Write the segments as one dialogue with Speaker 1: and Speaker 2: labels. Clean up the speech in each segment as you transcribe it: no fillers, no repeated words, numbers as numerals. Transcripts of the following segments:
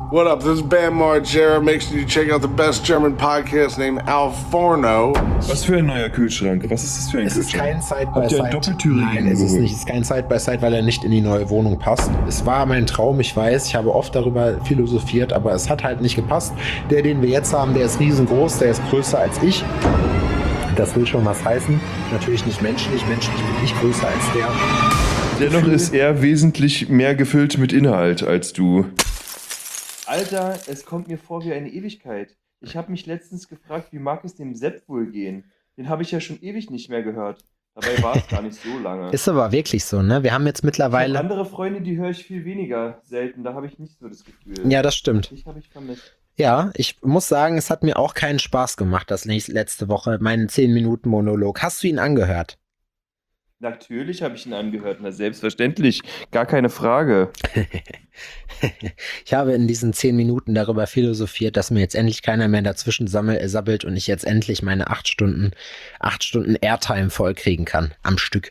Speaker 1: What up? This is Bam Margera. Make sure you check out the best German podcast named Al Forno.
Speaker 2: Was für ein neuer Kühlschrank? Was ist das für ein
Speaker 3: Es ist
Speaker 2: Kühlschrank?
Speaker 3: kein Side-by-Side.
Speaker 2: Habt ihr einen doppeltürigen
Speaker 3: Nein, es ist
Speaker 2: geholt?
Speaker 3: nicht. Es ist kein Side-by-Side, weil er nicht in die neue Wohnung passt. Es war mein Traum, ich weiß. Ich habe oft darüber philosophiert, aber es hat halt nicht gepasst. Der, den wir jetzt haben, der ist riesengroß, der ist größer als ich. Das will schon was heißen. Natürlich nicht menschlich. Menschlich bin ich größer als der.
Speaker 2: Dennoch ist er wesentlich mehr gefüllt mit Inhalt als du.
Speaker 4: Alter, es kommt mir vor wie eine Ewigkeit. Ich habe mich letztens gefragt, wie mag es dem Sepp wohl gehen? Den habe ich ja schon ewig nicht mehr gehört. Dabei war es gar nicht so lange.
Speaker 5: Ist aber wirklich so, ne? Wir haben jetzt
Speaker 4: Ich hab
Speaker 5: mittlerweile...
Speaker 4: andere Freunde, die höre ich viel weniger selten. Da habe ich nicht so das Gefühl.
Speaker 5: Ja, das stimmt.
Speaker 4: Ich habe ich vermisst.
Speaker 5: Ja, ich muss sagen, es hat mir auch keinen Spaß gemacht, das letzte Woche, meinen 10-Minuten-Monolog. Hast du ihn angehört?
Speaker 4: Natürlich habe ich ihn angehört. Na, selbstverständlich. Gar keine Frage.
Speaker 5: Ich habe in diesen 10 Minuten darüber philosophiert, dass mir jetzt endlich keiner mehr dazwischen sabbelt und ich jetzt endlich meine 8 Stunden Airtime vollkriegen kann am Stück.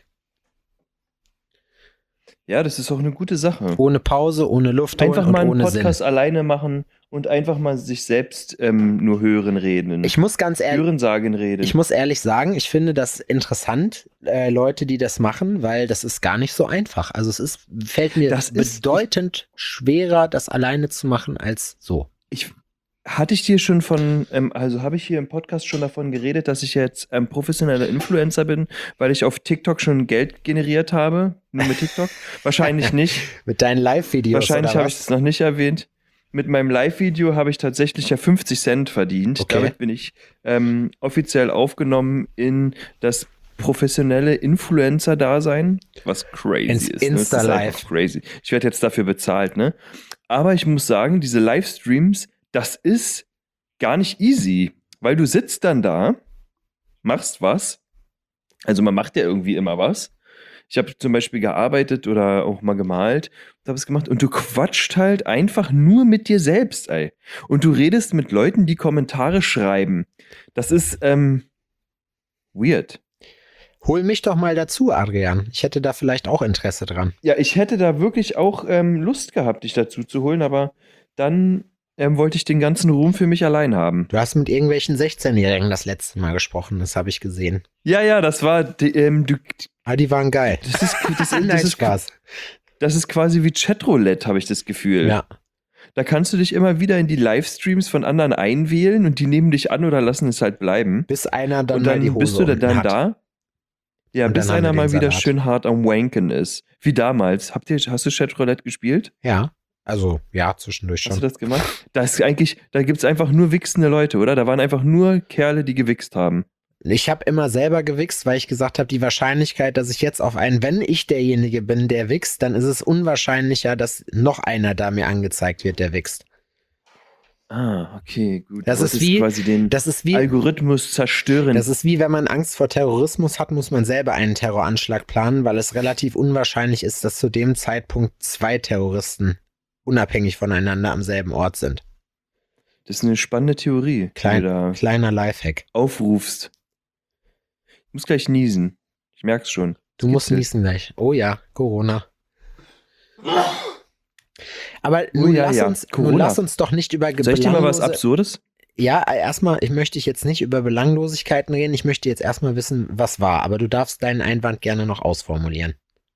Speaker 4: Ja, das ist auch eine gute Sache.
Speaker 5: Ohne Pause, ohne Luft holen
Speaker 4: Einfach
Speaker 5: und
Speaker 4: mal einen
Speaker 5: ohne
Speaker 4: Podcast
Speaker 5: Sinn.
Speaker 4: alleine machen und einfach mal sich selbst nur hören reden.
Speaker 5: Ich muss ganz ehrlich...
Speaker 4: Hören, sagen, reden.
Speaker 5: Ich muss ehrlich sagen, ich finde das interessant, Leute, die das machen, weil das ist gar nicht so einfach. Also fällt mir bedeutend schwerer, das alleine zu machen, als so.
Speaker 4: Hatte ich dir schon habe ich hier im Podcast schon davon geredet, dass ich jetzt professioneller Influencer bin, weil ich auf TikTok schon Geld generiert habe? Nur mit TikTok? Wahrscheinlich nicht.
Speaker 5: Mit deinen Live-Videos
Speaker 4: Wahrscheinlich
Speaker 5: oder
Speaker 4: habe ich das noch nicht erwähnt. Mit meinem Live-Video habe ich tatsächlich ja 50 Cent verdient.
Speaker 5: Okay.
Speaker 4: Damit bin ich offiziell aufgenommen in das professionelle Influencer-Dasein, was crazy
Speaker 5: Ins
Speaker 4: ist. Ne? Das ist
Speaker 5: Insta-Live.
Speaker 4: einfach crazy. Ich werde jetzt dafür bezahlt, ne? Aber ich muss sagen, diese Livestreams, das ist gar nicht easy, weil du sitzt dann da, machst was. Also man macht ja irgendwie immer was. Ich habe zum Beispiel gearbeitet oder auch mal gemalt und habe es gemacht und du quatscht halt einfach nur mit dir selbst, ey. Und du redest mit Leuten, die Kommentare schreiben. Das ist weird.
Speaker 5: Hol mich doch mal dazu, Adrian. Ich hätte da vielleicht auch Interesse dran.
Speaker 4: Ja, ich hätte da wirklich auch Lust gehabt, dich dazu zu holen, aber dann wollte ich den ganzen Ruhm für mich allein haben.
Speaker 5: Du hast mit irgendwelchen 16-Jährigen das letzte Mal gesprochen, das habe ich gesehen.
Speaker 4: Ja, das war
Speaker 5: Die waren geil.
Speaker 4: Das ist quasi wie Chatroulette, habe ich das Gefühl.
Speaker 5: Ja.
Speaker 4: Da kannst du dich immer wieder in die Livestreams von anderen einwählen und die nehmen dich an oder lassen es halt bleiben.
Speaker 5: Bis einer dann
Speaker 4: Und
Speaker 5: mal die
Speaker 4: dann
Speaker 5: Hose
Speaker 4: bist du
Speaker 5: unten
Speaker 4: dann
Speaker 5: hat.
Speaker 4: da. Ja,
Speaker 5: Und
Speaker 4: bis
Speaker 5: dann haben
Speaker 4: einer
Speaker 5: wir
Speaker 4: mal
Speaker 5: den
Speaker 4: wieder
Speaker 5: Salat.
Speaker 4: schön hart am Wanken ist. Wie damals. Hast du Chatroulette gespielt?
Speaker 5: Ja, also ja, zwischendurch
Speaker 4: Hast du
Speaker 5: schon.
Speaker 4: das gemacht? Da gibt es einfach nur wichsende Leute, oder? Da waren einfach nur Kerle, die gewichst haben.
Speaker 5: Ich habe immer selber gewichst, weil ich gesagt habe, die Wahrscheinlichkeit, dass ich jetzt wenn ich derjenige bin, der wichst, dann ist es unwahrscheinlicher, dass noch einer da mir angezeigt wird, der wichst.
Speaker 4: Ah, okay, gut.
Speaker 5: Das
Speaker 4: Du
Speaker 5: ist
Speaker 4: wolltest
Speaker 5: wie-
Speaker 4: quasi den
Speaker 5: Das ist wie,
Speaker 4: Algorithmus zerstören.
Speaker 5: das ist wie, wenn man Angst vor Terrorismus hat, muss man selber einen Terroranschlag planen, weil es relativ unwahrscheinlich ist, dass zu dem Zeitpunkt 2 Terroristen unabhängig voneinander am selben Ort sind.
Speaker 4: Das ist eine spannende Theorie, die du da
Speaker 5: Kleiner Lifehack.
Speaker 4: aufrufst. Ich muss gleich niesen. Ich merk's schon.
Speaker 5: Du musst
Speaker 4: Gibt's
Speaker 5: niesen gleich. Oh ja, Corona. Aber
Speaker 4: Oh
Speaker 5: nun,
Speaker 4: ja, ja,
Speaker 5: nun
Speaker 4: Corona.
Speaker 5: lass uns doch nicht über
Speaker 4: Soll ich dir mal was
Speaker 5: belanglose-
Speaker 4: Absurdes?
Speaker 5: Ja, erstmal, ich möchte jetzt nicht über Belanglosigkeiten reden, ich möchte jetzt erstmal wissen, was war, aber du darfst deinen Einwand gerne noch ausformulieren.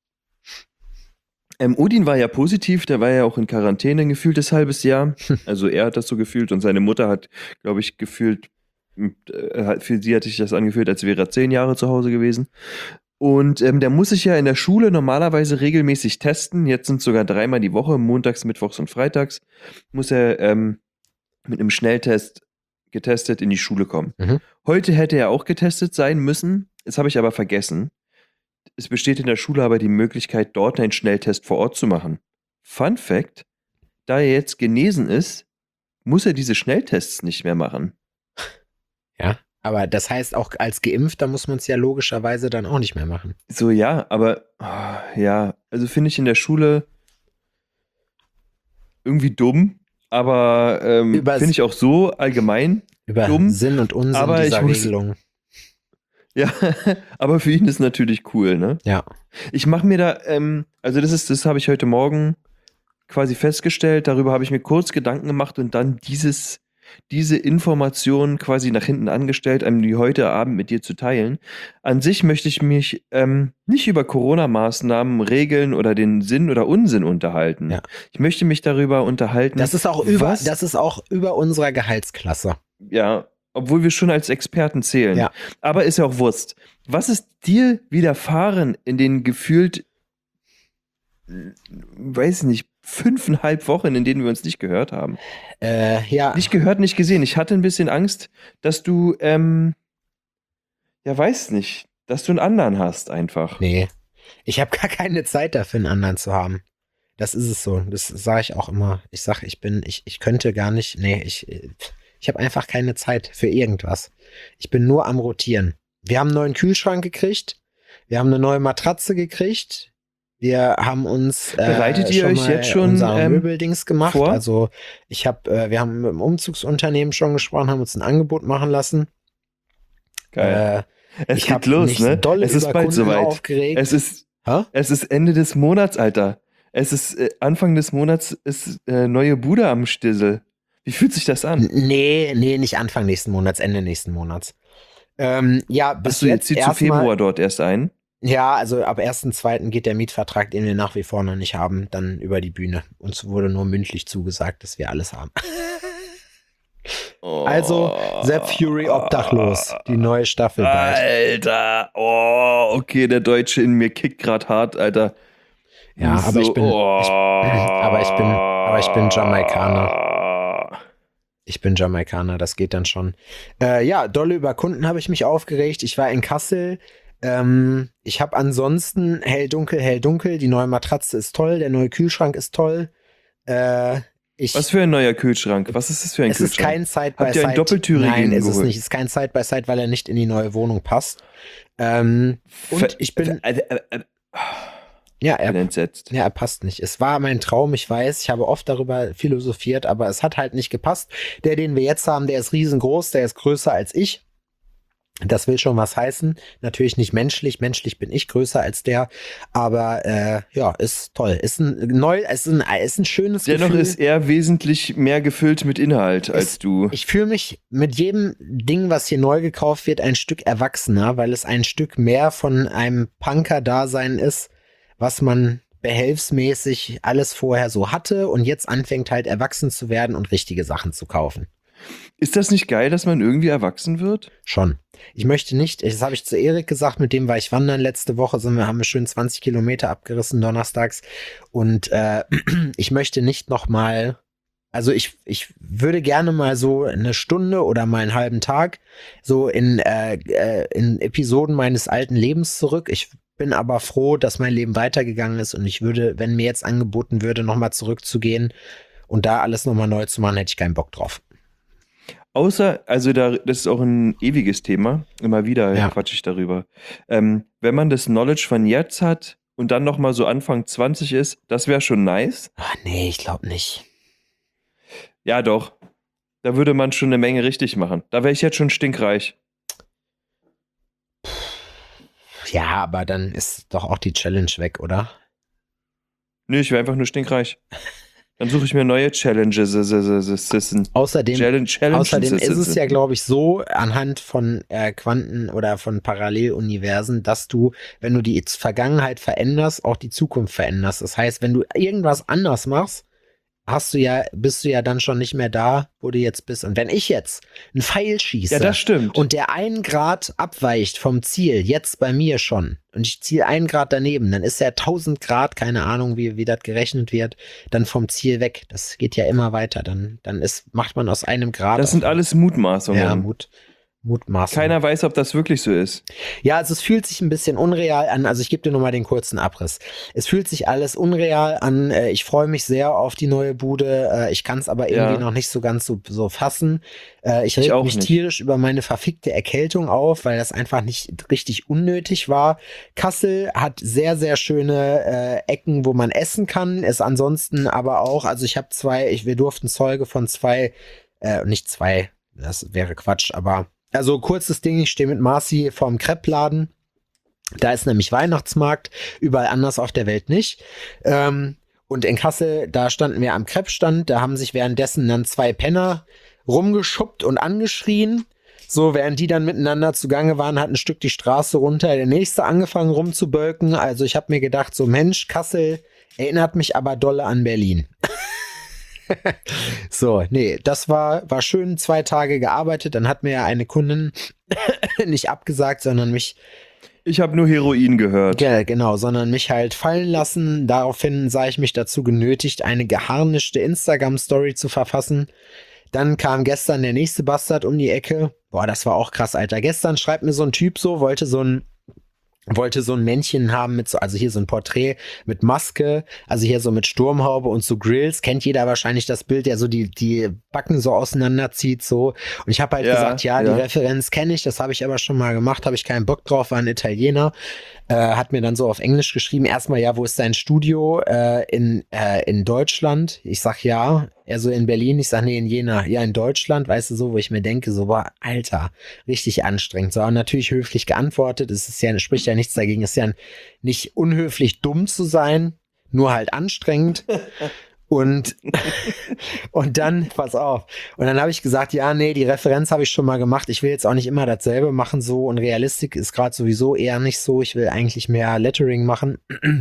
Speaker 4: Odin war ja positiv, der war ja auch in Quarantäne ein gefühltes halbes Jahr. Also er hat das so gefühlt und seine Mutter hat, glaube ich, gefühlt, für sie hat sich das angefühlt, als wäre er 10 Jahre zu Hause gewesen. Und der muss sich ja in der Schule normalerweise regelmäßig testen. Jetzt sind es sogar 3-mal die Woche, montags, mittwochs und freitags, muss er mit einem Schnelltest getestet in die Schule kommen.
Speaker 5: Mhm.
Speaker 4: Heute hätte er auch getestet sein müssen, das habe ich aber vergessen. Es besteht in der Schule aber die Möglichkeit, dort einen Schnelltest vor Ort zu machen. Fun Fact, da er jetzt genesen ist, muss er diese Schnelltests nicht mehr machen.
Speaker 5: Ja, aber das heißt auch als Geimpfter muss man es ja logischerweise dann auch nicht mehr machen.
Speaker 4: So, ja, aber ja, also finde ich in der Schule irgendwie dumm, aber finde ich auch so allgemein
Speaker 5: Über
Speaker 4: dumm.
Speaker 5: Sinn und Unsinn
Speaker 4: aber
Speaker 5: dieser
Speaker 4: ich muss-
Speaker 5: Regelung.
Speaker 4: Ja, aber für ihn ist natürlich cool, ne?
Speaker 5: Ja.
Speaker 4: Ich mache mir da, also das habe ich heute Morgen quasi festgestellt, darüber habe ich mir kurz Gedanken gemacht und dann diese Informationen quasi nach hinten angestellt, um die heute Abend mit dir zu teilen. An sich möchte ich mich nicht über Corona-Maßnahmen, Regeln oder den Sinn oder Unsinn unterhalten.
Speaker 5: Ja.
Speaker 4: Ich möchte mich darüber unterhalten.
Speaker 5: Das ist auch über unserer Gehaltsklasse.
Speaker 4: Ja, obwohl wir schon als Experten zählen.
Speaker 5: Ja.
Speaker 4: Aber ist ja auch Wurst. Was ist dir widerfahren in den gefühlt, weiß nicht, 5,5 Wochen, in denen wir uns nicht gehört haben?
Speaker 5: Ja.
Speaker 4: Nicht gehört, nicht gesehen. Ich hatte ein bisschen Angst, dass du, weiß nicht, dass du einen anderen hast einfach.
Speaker 5: Nee. Ich habe gar keine Zeit dafür, einen anderen zu haben. Das ist es so. Das sage ich auch immer. Ich sage, ich könnte gar nicht, ich habe einfach keine Zeit für irgendwas. Ich bin nur am Rotieren. Wir haben einen neuen Kühlschrank gekriegt. Wir haben eine neue Matratze gekriegt. Wir haben uns
Speaker 4: Bereitet ihr euch jetzt schon
Speaker 5: unser Möbeldings gemacht.
Speaker 4: vor?
Speaker 5: Also wir haben mit dem Umzugsunternehmen schon gesprochen, haben uns ein Angebot machen lassen.
Speaker 4: Geil. Es
Speaker 5: Ich
Speaker 4: geht
Speaker 5: hab
Speaker 4: los,
Speaker 5: mich
Speaker 4: ne?
Speaker 5: doll
Speaker 4: Es ist
Speaker 5: über
Speaker 4: bald
Speaker 5: Kunden
Speaker 4: soweit.
Speaker 5: aufgeregt.
Speaker 4: Es ist
Speaker 5: Hä?
Speaker 4: Ende des Monats, Alter. Es ist Anfang des Monats ist neue Bude am Stissel. Wie fühlt sich das an?
Speaker 5: Nee, nicht Anfang nächsten Monats, Ende nächsten Monats. Ja, bis
Speaker 4: Achso, jetzt zieht zu
Speaker 5: erstmal-
Speaker 4: Februar dort erst ein.
Speaker 5: Ja, also ab 1.2. geht der Mietvertrag, den wir nach wie vor noch nicht haben, dann über die Bühne. Uns wurde nur mündlich zugesagt, dass wir alles haben. Also, Sepp Fury obdachlos, die neue Staffel bald.
Speaker 4: Alter, okay, der Deutsche in mir kickt gerade hart, Alter.
Speaker 5: Ja, aber ich bin Jamaikaner. Ich bin Jamaikaner, das geht dann schon. Ja, dolle über Kunden habe ich mich aufgeregt. Ich war in Kassel. Ich habe ansonsten hell, dunkel. Die neue Matratze ist toll, der neue Kühlschrank ist toll.
Speaker 4: Was für ein neuer Kühlschrank? Was ist das für ein
Speaker 5: Es
Speaker 4: Kühlschrank?
Speaker 5: ist kein Side-by-Side.
Speaker 4: Habt ihr einen doppeltürigen
Speaker 5: Nein, ist es
Speaker 4: geholt?
Speaker 5: nicht. Es ist kein Side-by-Side, weil er nicht in die neue Wohnung passt. Und ich bin... Ja,
Speaker 4: bin entsetzt.
Speaker 5: Ja, er passt nicht. Es war mein Traum, ich weiß. Ich habe oft darüber philosophiert, aber es hat halt nicht gepasst. Der, den wir jetzt haben, der ist riesengroß, der ist größer als ich. Das will schon was heißen. Natürlich nicht menschlich. Menschlich bin ich größer als der. Aber ja, ist toll. Ist ein schönes
Speaker 4: Dennoch
Speaker 5: Gefühl.
Speaker 4: ist er wesentlich mehr gefüllt mit Inhalt als du.
Speaker 5: Ich fühle mich mit jedem Ding, was hier neu gekauft wird, ein Stück erwachsener, weil es ein Stück mehr von einem Punker-Dasein ist, was man behelfsmäßig alles vorher so hatte und jetzt anfängt halt erwachsen zu werden und richtige Sachen zu kaufen.
Speaker 4: Ist das nicht geil, dass man irgendwie erwachsen wird?
Speaker 5: Schon. Ich möchte nicht, das habe ich zu Erik gesagt, mit dem war ich wandern letzte Woche, haben wir schön 20 Kilometer abgerissen donnerstags und ich möchte nicht nochmal, also ich würde gerne mal so eine Stunde oder mal einen halben Tag so in Episoden meines alten Lebens zurück. Ich bin aber froh, dass mein Leben weitergegangen ist und ich würde, wenn mir jetzt angeboten würde, nochmal zurückzugehen und da alles nochmal neu zu machen, hätte ich keinen Bock drauf.
Speaker 4: Außer, also das ist auch ein ewiges Thema, immer wieder
Speaker 5: Ja.
Speaker 4: quatsch ich darüber. Wenn man das Knowledge von jetzt hat und dann nochmal so Anfang 20 ist, das wäre schon nice.
Speaker 5: Ach nee, ich glaube nicht.
Speaker 4: Ja, doch. Da würde man schon eine Menge richtig machen. Da wäre ich jetzt schon stinkreich.
Speaker 5: Ja, aber dann ist doch auch die Challenge weg, oder?
Speaker 4: Nö, ich wäre einfach nur stinkreich. Dann suche ich mir neue Challenges.
Speaker 5: Außerdem
Speaker 4: Challenges.
Speaker 5: ist es ja, glaube ich, so anhand von Quanten- oder von Paralleluniversen, dass du, wenn du die Vergangenheit veränderst, auch die Zukunft veränderst. Das heißt, wenn du irgendwas anders machst, bist du ja dann schon nicht mehr da, wo du jetzt bist. Und wenn ich jetzt einen Pfeil schieße
Speaker 4: Ja, das stimmt.
Speaker 5: und der 1 Grad abweicht vom Ziel, jetzt bei mir schon, und ich ziehe 1 Grad daneben, dann ist er 1000 Grad, keine Ahnung, wie das gerechnet wird, dann vom Ziel weg. Das geht ja immer weiter. Dann macht man aus einem Grad.
Speaker 4: Das sind alles Mutmaßungen.
Speaker 5: Ja, Mutmaßung.
Speaker 4: Keiner weiß, ob das wirklich so ist.
Speaker 5: Ja, also es fühlt sich ein bisschen unreal an. Also ich gebe dir nochmal den kurzen Abriss. Es fühlt sich alles unreal an. Ich freue mich sehr auf die neue Bude. Ich kann es aber irgendwie noch nicht so ganz so fassen. Ich reg mich tierisch über meine verfickte Erkältung auf, weil das einfach nicht richtig unnötig war. Kassel hat sehr, sehr schöne Ecken, wo man essen kann. Ist ansonsten aber auch, also ich habe wir durften Zeuge von nicht zwei, das wäre Quatsch, aber also kurzes Ding, ich stehe mit Marci vorm Crepe-Laden. Da ist nämlich Weihnachtsmarkt, überall anders auf der Welt nicht. Und Und in Kassel, da standen wir am Kreppstand, da haben sich währenddessen dann 2 Penner rumgeschubbt und angeschrien. So, während die dann miteinander zugange waren, hat ein Stück die Straße runter, der nächste angefangen rumzubölken. Also ich habe mir gedacht, so Mensch, Kassel erinnert mich aber dolle an Berlin. So, nee, das war schön, 2 Tage gearbeitet. Dann hat mir ja eine Kundin nicht abgesagt, sondern mich
Speaker 4: Ich habe nur Heroin gehört.
Speaker 5: ja, genau, sondern mich halt fallen lassen. Daraufhin sah ich mich dazu genötigt, eine geharnischte Instagram-Story zu verfassen. Dann kam gestern der nächste Bastard um die Ecke. Boah, das war auch krass, Alter. Gestern schreibt mir so ein Typ so, wollte so ein Männchen haben mit so, also hier so ein Porträt mit Maske, also hier so mit Sturmhaube und so Grills. Kennt jeder wahrscheinlich das Bild, der so die Backen so auseinanderzieht, so. Und ich habe halt gesagt, ja, die Referenz kenne ich, das habe ich aber schon mal gemacht, habe ich keinen Bock drauf, war ein Italiener. Hat mir dann so auf Englisch geschrieben, erstmal, ja, wo ist dein Studio in Deutschland? Ich sag ja. Er so in Berlin, ich sag nee, in Jena. Ja, in Deutschland, weißt du, so, wo ich mir denke, so, boah, Alter, richtig anstrengend. So, und natürlich höflich geantwortet, es ist ja, spricht ja nichts dagegen, es ist ja nicht unhöflich, dumm zu sein, nur halt anstrengend. Und dann, pass auf, und dann habe ich gesagt, ja, nee, die Referenz habe ich schon mal gemacht, ich will jetzt auch nicht immer dasselbe machen, so, und Realistik ist gerade sowieso eher nicht so, ich will eigentlich mehr Lettering machen.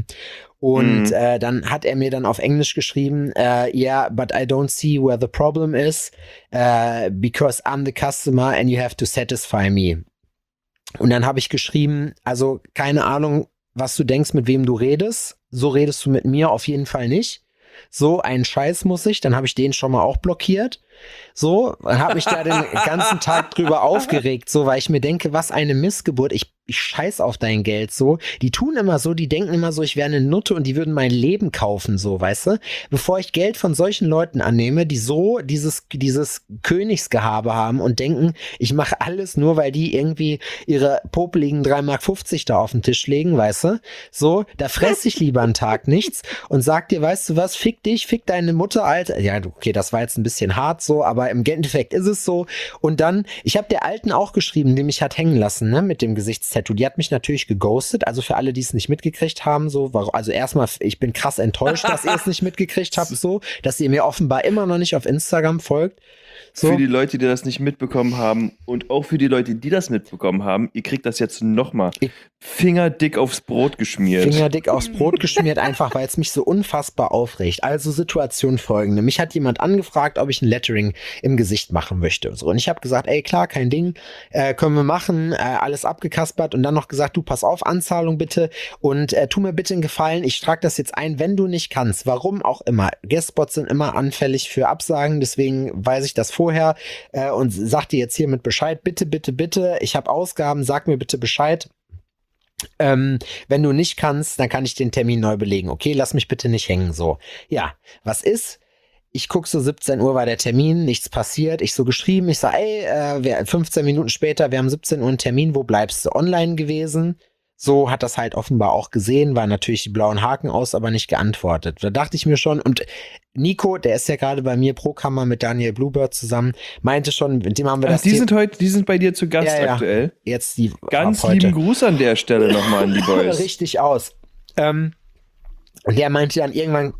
Speaker 5: Und dann hat er mir dann auf Englisch geschrieben, yeah, but I don't see where the problem is, because I'm the customer and you have to satisfy me. Und dann habe ich geschrieben, also keine Ahnung, was du denkst, mit wem du redest, so redest du mit mir auf jeden Fall nicht. So, einen Scheiß muss ich, dann habe ich den schon mal auch blockiert. So, und habe mich da den ganzen Tag drüber aufgeregt, so, weil ich mir denke, was eine Missgeburt, ich scheiß auf dein Geld, so. Die tun immer so, die denken immer so, ich wäre eine Nutte und die würden mein Leben kaufen, so, weißt du? Bevor ich Geld von solchen Leuten annehme, die so dieses Königsgehabe haben und denken, ich mache alles nur, weil die irgendwie ihre popeligen 3,50 Mark da auf den Tisch legen, weißt du? So, da fress ich lieber einen Tag nichts und sag dir, weißt du was, fick dich, fick deine Mutter, Alter. Ja, okay, das war jetzt ein bisschen hart so, aber im Endeffekt ist es so. Und dann, ich habe der Alten auch geschrieben, die mich hat hängen lassen, ne, mit dem Gesichtstattoo. Die hat mich natürlich geghostet, also für alle, die es nicht mitgekriegt haben, so, also erstmal, ich bin krass enttäuscht, dass ihr es nicht mitgekriegt habt, so, dass ihr mir offenbar immer noch nicht auf Instagram folgt. So.
Speaker 4: Für die Leute, die das nicht mitbekommen haben und auch für die Leute, die das mitbekommen haben, ihr kriegt das jetzt nochmal fingerdick aufs Brot geschmiert.
Speaker 5: Fingerdick aufs Brot geschmiert, einfach weil es mich so unfassbar aufregt. Also Situation folgende. Mich hat jemand angefragt, ob ich ein Lettering im Gesicht machen möchte. So, und ich habe gesagt, ey, klar, kein Ding, können wir machen, alles abgekaspert und dann noch gesagt, du, pass auf, Anzahlung bitte und tu mir bitte einen Gefallen, ich trage das jetzt ein, wenn du nicht kannst, warum auch immer. Guestspots sind immer anfällig für Absagen, deswegen weiß ich das vorher und sag dir jetzt hiermit Bescheid, bitte, bitte, bitte, ich habe Ausgaben, sag mir bitte Bescheid. Wenn du nicht kannst, dann kann ich den Termin neu belegen. Okay, lass mich bitte nicht hängen. So, ja, was ist? Ich guck so 17 Uhr war der Termin, nichts passiert. Ich so geschrieben, ich sag, ey, 15 Minuten später, wir haben 17 Uhr einen Termin, wo bleibst du? Online gewesen? So hat das halt offenbar auch gesehen, war natürlich die blauen Haken aus, aber nicht geantwortet. Da dachte ich mir schon, und Nico, der ist ja gerade bei mir pro Kammer mit Daniel Bluebird zusammen, meinte schon, mit dem haben wir das
Speaker 4: die sind bei dir zu Gast aktuell.
Speaker 5: Jetzt die
Speaker 4: ganz lieben Gruß an der Stelle nochmal an die Boys.
Speaker 5: Richtig aus. Und der meinte dann irgendwann,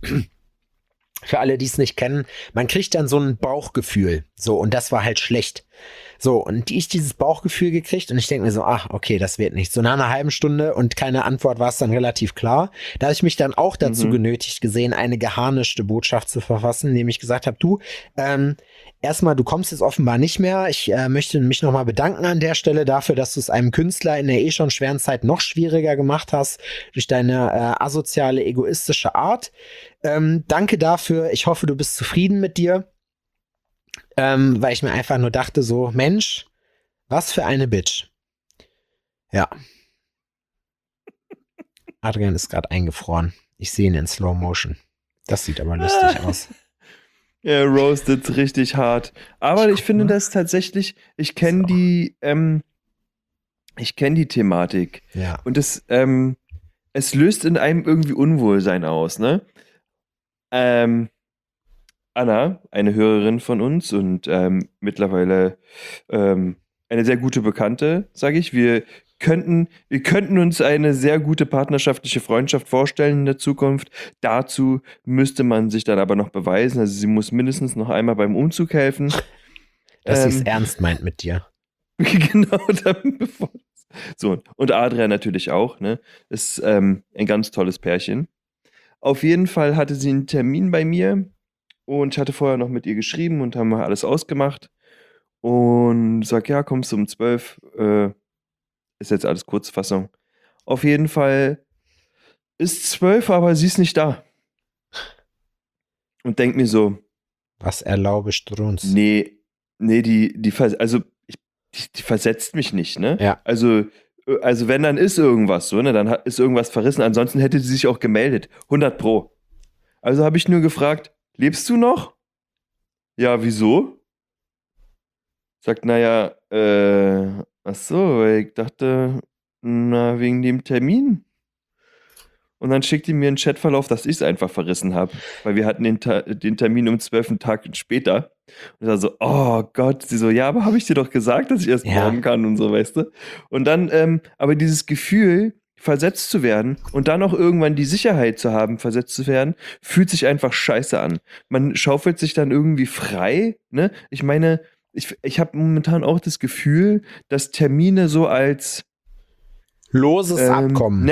Speaker 5: für alle, die es nicht kennen, man kriegt dann so ein Bauchgefühl. So, und das war halt schlecht. So, und ich dieses Bauchgefühl gekriegt und ich denke mir so, ach, okay, das wird nichts. So nach einer halben Stunde und keine Antwort war es dann relativ klar. Da habe ich mich dann auch dazu genötigt gesehen, eine geharnischte Botschaft zu verfassen, indem ich gesagt habe, du, erstmal, du kommst jetzt offenbar nicht mehr. Ich möchte mich nochmal bedanken an der Stelle dafür, dass du es einem Künstler in der schon schweren Zeit noch schwieriger gemacht hast, durch deine asoziale, egoistische Art. Danke dafür. Ich hoffe, du bist zufrieden mit dir. Weil ich mir einfach nur dachte so, Mensch, was für eine Bitch. Ja. Adrian ist gerade eingefroren. Ich sehe ihn in Slow Motion. Das sieht aber lustig aus.
Speaker 4: Er roastet richtig hart. Aber ich finde das tatsächlich, ich kenne die Thematik.
Speaker 5: Ja.
Speaker 4: Und es löst in einem irgendwie Unwohlsein aus, ne? Anna, eine Hörerin von uns und mittlerweile eine sehr gute Bekannte, sage ich. Wir wir könnten uns eine sehr gute partnerschaftliche Freundschaft vorstellen in der Zukunft. Dazu müsste man sich dann aber noch beweisen. Also sie muss mindestens noch einmal beim Umzug helfen.
Speaker 5: Dass sie es ernst meint mit dir.
Speaker 4: Genau, dann bevor. So, und Adrian natürlich auch, ne? Ist ein ganz tolles Pärchen. Auf jeden Fall hatte sie einen Termin bei mir und ich hatte vorher noch mit ihr geschrieben und haben alles ausgemacht. Und sag, ja, kommst du um 12. Ist jetzt alles Kurzfassung. Auf jeden Fall ist 12, aber sie ist nicht da. Und denk mir so,
Speaker 5: Was erlaubest du uns?
Speaker 4: nee, die versetzt mich nicht, ne?
Speaker 5: Ja.
Speaker 4: Also wenn, dann ist irgendwas so, ne? Dann ist irgendwas verrissen. Ansonsten hätte sie sich auch gemeldet. 100 Pro. Also habe ich nur gefragt, lebst du noch? Ja, wieso? Sagt, naja, ach so, weil ich dachte, na, wegen dem Termin. Und dann schickt die mir einen Chatverlauf, dass ich es einfach verrissen habe. Weil wir hatten den Termin um 12 Tage später. Und ich war so, oh Gott. Sie so, ja, aber habe ich dir doch gesagt, dass ich erst morgen kann und so, weißt du? Und dann, aber dieses Gefühl, versetzt zu werden und dann auch irgendwann die Sicherheit zu haben, versetzt zu werden, fühlt sich einfach scheiße an. Man schaufelt sich dann irgendwie frei, ne? Ich meine, ich habe momentan auch das Gefühl, dass Termine so als
Speaker 5: Loses Abkommen.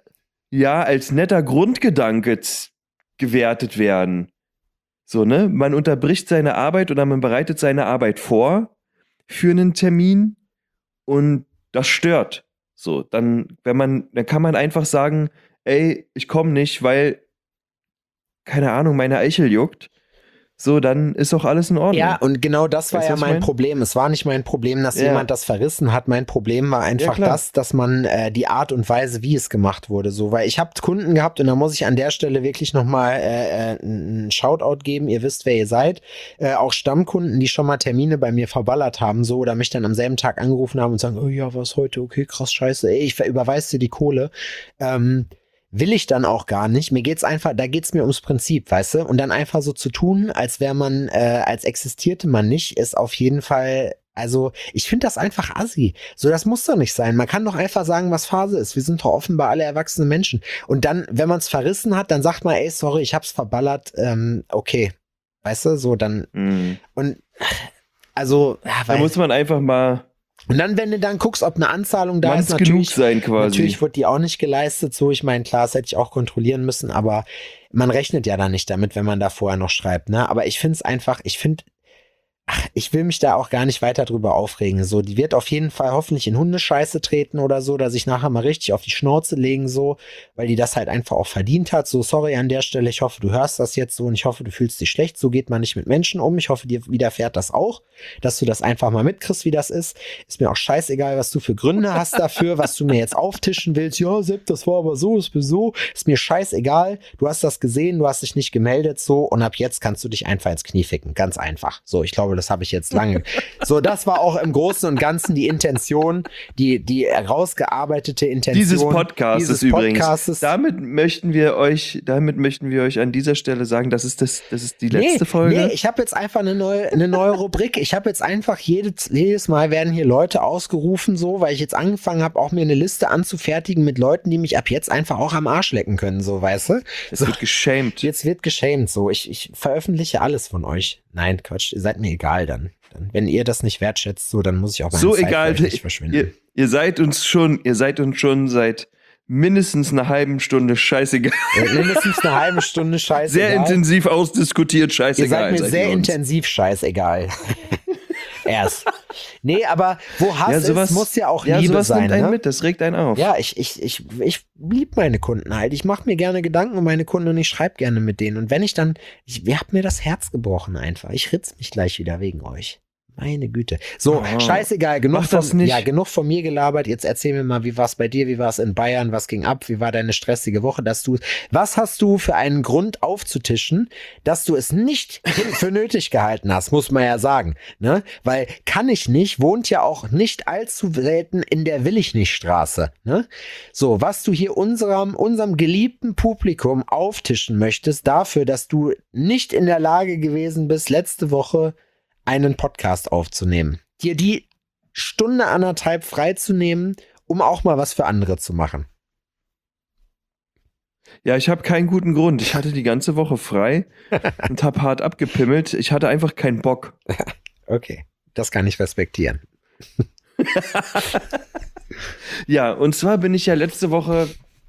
Speaker 4: als netter Grundgedanke gewertet werden. So, ne? Man unterbricht seine Arbeit oder man bereitet seine Arbeit vor für einen Termin und das stört. So, dann kann man einfach sagen, ey, ich komme nicht, weil, keine Ahnung, meine Eichel juckt. So, dann ist doch alles in Ordnung.
Speaker 5: Ja, und genau das war
Speaker 4: Weißt du,
Speaker 5: ja
Speaker 4: was ich
Speaker 5: mein
Speaker 4: meine?
Speaker 5: Problem. Es war nicht mein Problem, dass jemand das verrissen hat. Mein Problem war einfach
Speaker 4: klar.
Speaker 5: dass man die Art und Weise, wie es gemacht wurde, so, weil ich habe Kunden gehabt und da muss ich an der Stelle wirklich nochmal einen Shoutout geben. Ihr wisst, wer ihr seid. Auch Stammkunden, die schon mal Termine bei mir verballert haben, so, oder mich dann am selben Tag angerufen haben und sagen, oh ja, was heute? Okay, krass, scheiße. Ey, ich überweise dir die Kohle. Will ich dann auch gar nicht. Mir geht's einfach, da geht's mir ums Prinzip, weißt du? Und dann einfach so zu tun, als wäre man, als existierte man nicht, ist auf jeden Fall, also ich finde das einfach assi. So, das muss doch nicht sein. Man kann doch einfach sagen, was Phase ist. Wir sind doch offenbar alle erwachsene Menschen. Und dann, wenn man es verrissen hat, dann sagt man, ey, sorry, ich hab's verballert, okay. Weißt du, so dann, und, also, ja,
Speaker 4: Da muss man einfach mal
Speaker 5: und dann, wenn du dann guckst, ob eine Anzahlung da ist,
Speaker 4: manns genug sein quasi.
Speaker 5: Natürlich wird die auch nicht geleistet, so, ich meine, klar, das hätte ich auch kontrollieren müssen, aber man rechnet ja da nicht damit, wenn man da vorher noch schreibt, ne, aber ich finde es einfach, ich will mich da auch gar nicht weiter drüber aufregen, so, die wird auf jeden Fall hoffentlich in Hundescheiße treten oder so, dass ich nachher mal richtig auf die Schnauze legen, so, weil die das halt einfach auch verdient hat, so, sorry an der Stelle, ich hoffe, du hörst das jetzt so und ich hoffe, du fühlst dich schlecht, so geht man nicht mit Menschen um, ich hoffe, dir widerfährt das auch, dass du das einfach mal mitkriegst, wie das ist mir auch scheißegal, was du für Gründe hast dafür, was du mir jetzt auftischen willst, ja, Sepp, das war aber so, ist mir scheißegal, du hast das gesehen, du hast dich nicht gemeldet, so, und ab jetzt kannst du dich einfach ins Knie ficken, ganz einfach, so, ich glaube, das habe ich jetzt lange. So, das war auch im Großen und Ganzen die Intention, die herausgearbeitete Intention
Speaker 4: Dieses Podcastes übrigens.
Speaker 5: Podcastes.
Speaker 4: Damit möchten wir euch an dieser Stelle sagen, das ist die letzte Folge.
Speaker 5: Nee, ich habe jetzt einfach eine neue Rubrik. Ich habe jetzt einfach jedes Mal werden hier Leute ausgerufen, so, weil ich jetzt angefangen habe, auch mir eine Liste anzufertigen mit Leuten, die mich ab jetzt einfach auch am Arsch lecken können, so, weißt du?
Speaker 4: Es wird geschämt.
Speaker 5: Jetzt wird geschämt, so. Ich veröffentliche alles von euch. Nein, Quatsch, ihr seid mir egal dann. Wenn ihr das nicht wertschätzt, so, dann muss ich auch meine
Speaker 4: So
Speaker 5: Zeit
Speaker 4: egal,
Speaker 5: für euch nicht verschwinden.
Speaker 4: ihr seid uns schon seit mindestens einer halben Stunde scheißegal.
Speaker 5: Mindestens eine halbe Stunde scheißegal.
Speaker 4: Sehr intensiv ausdiskutiert, scheißegal.
Speaker 5: Ihr seid mir sehr intensiv scheißegal. Erst. Nee, aber wo Hass ist, muss ja auch Liebe
Speaker 4: sowas
Speaker 5: sein.
Speaker 4: Nimmt einen
Speaker 5: Ne?
Speaker 4: mit, das regt einen auf.
Speaker 5: Ja, ich liebe meine Kunden halt. Ich mache mir gerne Gedanken um meine Kunden und ich schreibe gerne mit denen. Und wenn ich dann, ihr habt mir das Herz gebrochen einfach. Ich ritz mich gleich wieder wegen euch. Meine Güte. So, scheißegal, genug von mir gelabert. Jetzt erzähl mir mal, wie war es bei dir, wie war es in Bayern, was ging ab, wie war deine stressige Woche, was hast du für einen Grund aufzutischen, dass du es nicht für nötig gehalten hast, muss man ja sagen, ne? Weil kann ich nicht, wohnt ja auch nicht allzu selten in der Will-ich-nicht-Straße, ne? So, was du hier unserem geliebten Publikum auftischen möchtest, dafür, dass du nicht in der Lage gewesen bist, letzte Woche einen Podcast aufzunehmen, dir die Stunde, anderthalb freizunehmen, um auch mal was für andere zu machen.
Speaker 4: Ja, ich habe keinen guten Grund. Ich hatte die ganze Woche frei und habe hart abgepimmelt. Ich hatte einfach keinen Bock.
Speaker 5: Okay, das kann ich respektieren.
Speaker 4: Ja, und zwar bin ich ja letzte Woche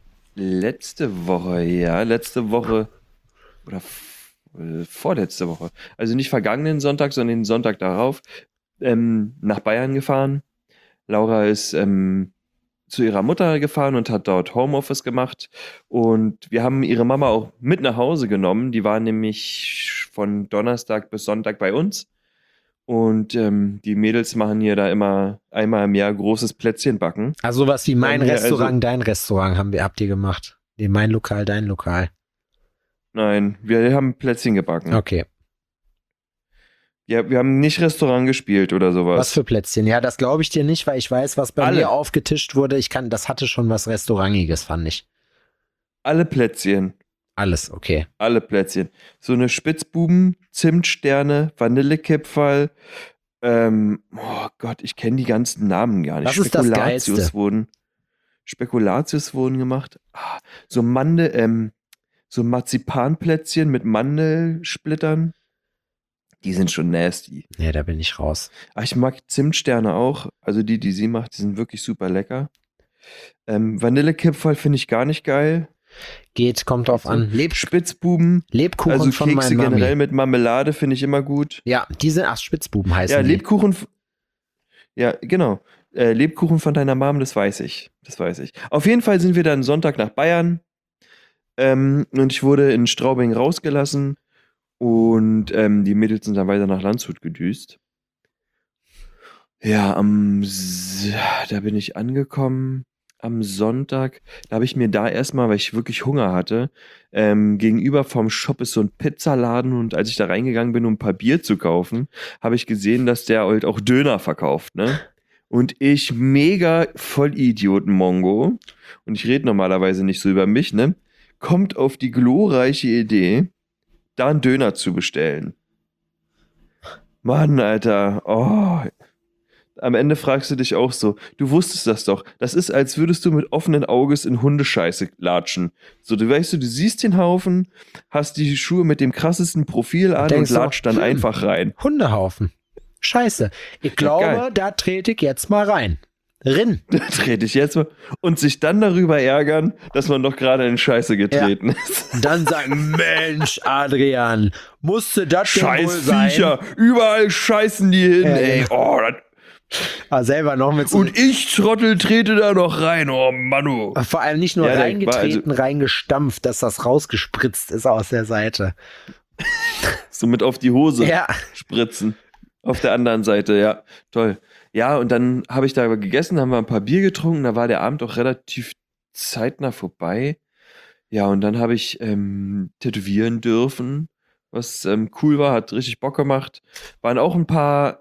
Speaker 4: oder vorletzte Woche, also nicht vergangenen Sonntag, sondern den Sonntag darauf, nach Bayern gefahren. Laura ist zu ihrer Mutter gefahren und hat dort Homeoffice gemacht. Und wir haben ihre Mama auch mit nach Hause genommen. Die war nämlich von Donnerstag bis Sonntag bei uns. Und die Mädels machen hier da immer einmal im Jahr großes Plätzchen backen.
Speaker 5: Also sowas wie mein
Speaker 4: Ja,
Speaker 5: Restaurant, dein Restaurant habt ihr gemacht. Nee, mein Lokal, dein Lokal.
Speaker 4: Nein, wir haben Plätzchen gebacken.
Speaker 5: Okay.
Speaker 4: Ja, wir haben nicht Restaurant gespielt oder sowas.
Speaker 5: Was für Plätzchen? Ja, das glaube ich dir nicht, weil ich weiß, was bei
Speaker 4: Alle.
Speaker 5: mir aufgetischt wurde. Das hatte schon was Restaurantiges, fand ich.
Speaker 4: Alle Plätzchen.
Speaker 5: Alles, okay.
Speaker 4: Alle Plätzchen. So eine Spitzbuben, Zimtsterne, Vanillekipferl. Oh Gott, ich kenne die ganzen Namen gar nicht.
Speaker 5: Was ist das Geilste?
Speaker 4: Spekulatius wurden gemacht. So so Marzipanplätzchen mit Mandelsplittern. Die sind schon nasty.
Speaker 5: Ja, da bin ich raus.
Speaker 4: Ich mag Zimtsterne auch. Also die sie macht, die sind wirklich super lecker. Vanillekipferl finde ich gar nicht geil.
Speaker 5: Kommt drauf an.
Speaker 4: Spitzbuben.
Speaker 5: Lebkuchen
Speaker 4: Also
Speaker 5: von
Speaker 4: Kekse
Speaker 5: meiner
Speaker 4: generell
Speaker 5: Mami.
Speaker 4: mit Marmelade finde ich immer gut.
Speaker 5: Ja, Spitzbuben heißen
Speaker 4: Ja,
Speaker 5: die.
Speaker 4: Lebkuchen. Ja, genau. Lebkuchen von deiner Mom, das weiß ich. Auf jeden Fall sind wir dann Sonntag nach Bayern. Und ich wurde in Straubing rausgelassen. Und die Mädels sind dann weiter nach Landshut gedüst. Ja, da bin ich angekommen am Sonntag. Da habe ich mir da erstmal, weil ich wirklich Hunger hatte, gegenüber vom Shop ist so ein Pizzaladen. Und als ich da reingegangen bin, um ein paar Bier zu kaufen, habe ich gesehen, dass der halt auch Döner verkauft, ne? Und ich mega Vollidioten-Mongo, und ich rede normalerweise nicht so über mich, ne? Kommt auf die glorreiche Idee, da einen Döner zu bestellen. Mann, Alter. Oh. Am Ende fragst du dich auch so, du wusstest das doch. Das ist, als würdest du mit offenen Auges in Hundescheiße latschen. So, du siehst den Haufen, hast die Schuhe mit dem krassesten Profil an und latscht dann einfach rein.
Speaker 5: Hundehaufen. Scheiße. Ich glaube,
Speaker 4: geil.
Speaker 5: da trete ich jetzt mal rein. Rin.
Speaker 4: Da trete ich jetzt mal. Und sich dann darüber ärgern, dass man doch gerade in Scheiße getreten ist.
Speaker 5: Dann sagen, Mensch, Adrian, musste das denn wohl
Speaker 4: Scheiß
Speaker 5: sein?
Speaker 4: Viecher, überall scheißen die hin, ey.
Speaker 5: genau.
Speaker 4: Oh,
Speaker 5: Selber noch mit so.
Speaker 4: und ich, Trottel, trete da noch rein. Oh, Manu.
Speaker 5: Vor allem nicht nur
Speaker 4: Ja, der
Speaker 5: reingetreten, reingestampft, dass das rausgespritzt ist aus der Seite.
Speaker 4: So mit auf die Hose
Speaker 5: Ja.
Speaker 4: spritzen. Auf der anderen Seite, ja. Toll. Ja, und dann habe ich da gegessen, haben wir ein paar Bier getrunken, da war der Abend auch relativ zeitnah vorbei. Ja, und dann habe ich tätowieren dürfen, was cool war, hat richtig Bock gemacht. Waren auch ein paar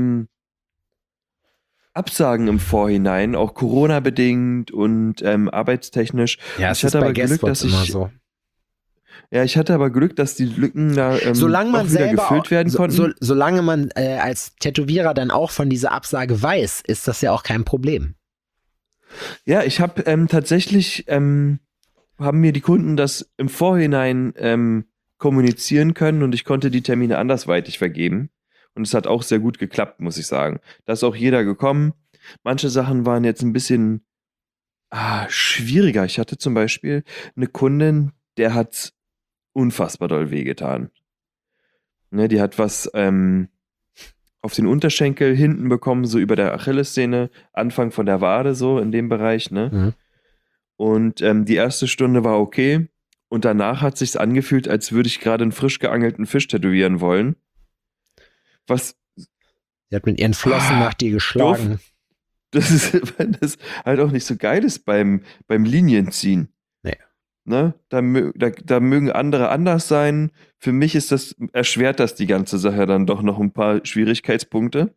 Speaker 4: Absagen im Vorhinein, auch Corona-bedingt und arbeitstechnisch.
Speaker 5: Ja,
Speaker 4: Ich hatte aber Glück, dass
Speaker 5: immer
Speaker 4: ich
Speaker 5: so.
Speaker 4: Ja, ich hatte aber Glück, dass die Lücken da
Speaker 5: Solange man
Speaker 4: auch wieder
Speaker 5: selber,
Speaker 4: gefüllt werden konnten.
Speaker 5: solange man als Tätowierer dann auch von dieser Absage weiß, ist das ja auch kein Problem.
Speaker 4: Ja, ich habe tatsächlich, haben mir die Kunden das im Vorhinein kommunizieren können und ich konnte die Termine andersweitig vergeben. Und es hat auch sehr gut geklappt, muss ich sagen. Da ist auch jeder gekommen. Manche Sachen waren jetzt ein bisschen schwieriger. Ich hatte zum Beispiel eine Kundin, der hat unfassbar doll wehgetan. Ne, die hat was auf den Unterschenkel hinten bekommen, so über der Achillessehne, Anfang von der Wade, so in dem Bereich, ne?
Speaker 5: Mhm.
Speaker 4: Und die erste Stunde war okay. Und danach hat sich's angefühlt, als würde ich gerade einen frisch geangelten Fisch tätowieren wollen. Was
Speaker 5: Sie hat mit ihren Flossen nach dir geschlagen.
Speaker 4: das ist halt auch nicht so geil ist beim Linienziehen.
Speaker 5: Nee.
Speaker 4: Ne? Da mögen andere anders sein. Für mich erschwert das die ganze Sache dann doch noch ein paar Schwierigkeitspunkte.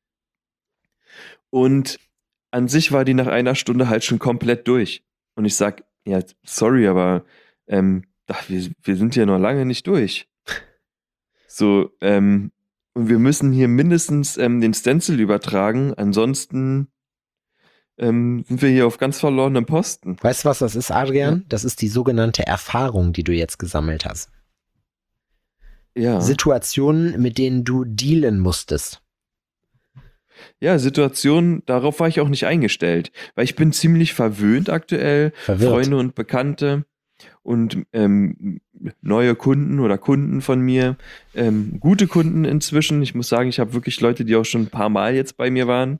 Speaker 4: Und an sich war die nach einer Stunde halt schon komplett durch. Und ich sag, ja, sorry, aber wir sind ja noch lange nicht durch. So, und wir müssen hier mindestens den Stencil übertragen, ansonsten sind wir hier auf ganz verlorenem Posten.
Speaker 5: Weißt du, was das ist, Adrian? Das ist die sogenannte Erfahrung, die du jetzt gesammelt hast.
Speaker 4: Ja.
Speaker 5: Situationen, mit denen du dealen musstest.
Speaker 4: Ja, Situationen, darauf war ich auch nicht eingestellt, weil ich bin ziemlich verwöhnt aktuell,
Speaker 5: Verwirrt.
Speaker 4: Freunde und Bekannte und neue Kunden oder Kunden von mir, gute Kunden inzwischen. Ich muss sagen, ich habe wirklich Leute, die auch schon ein paar Mal jetzt bei mir waren,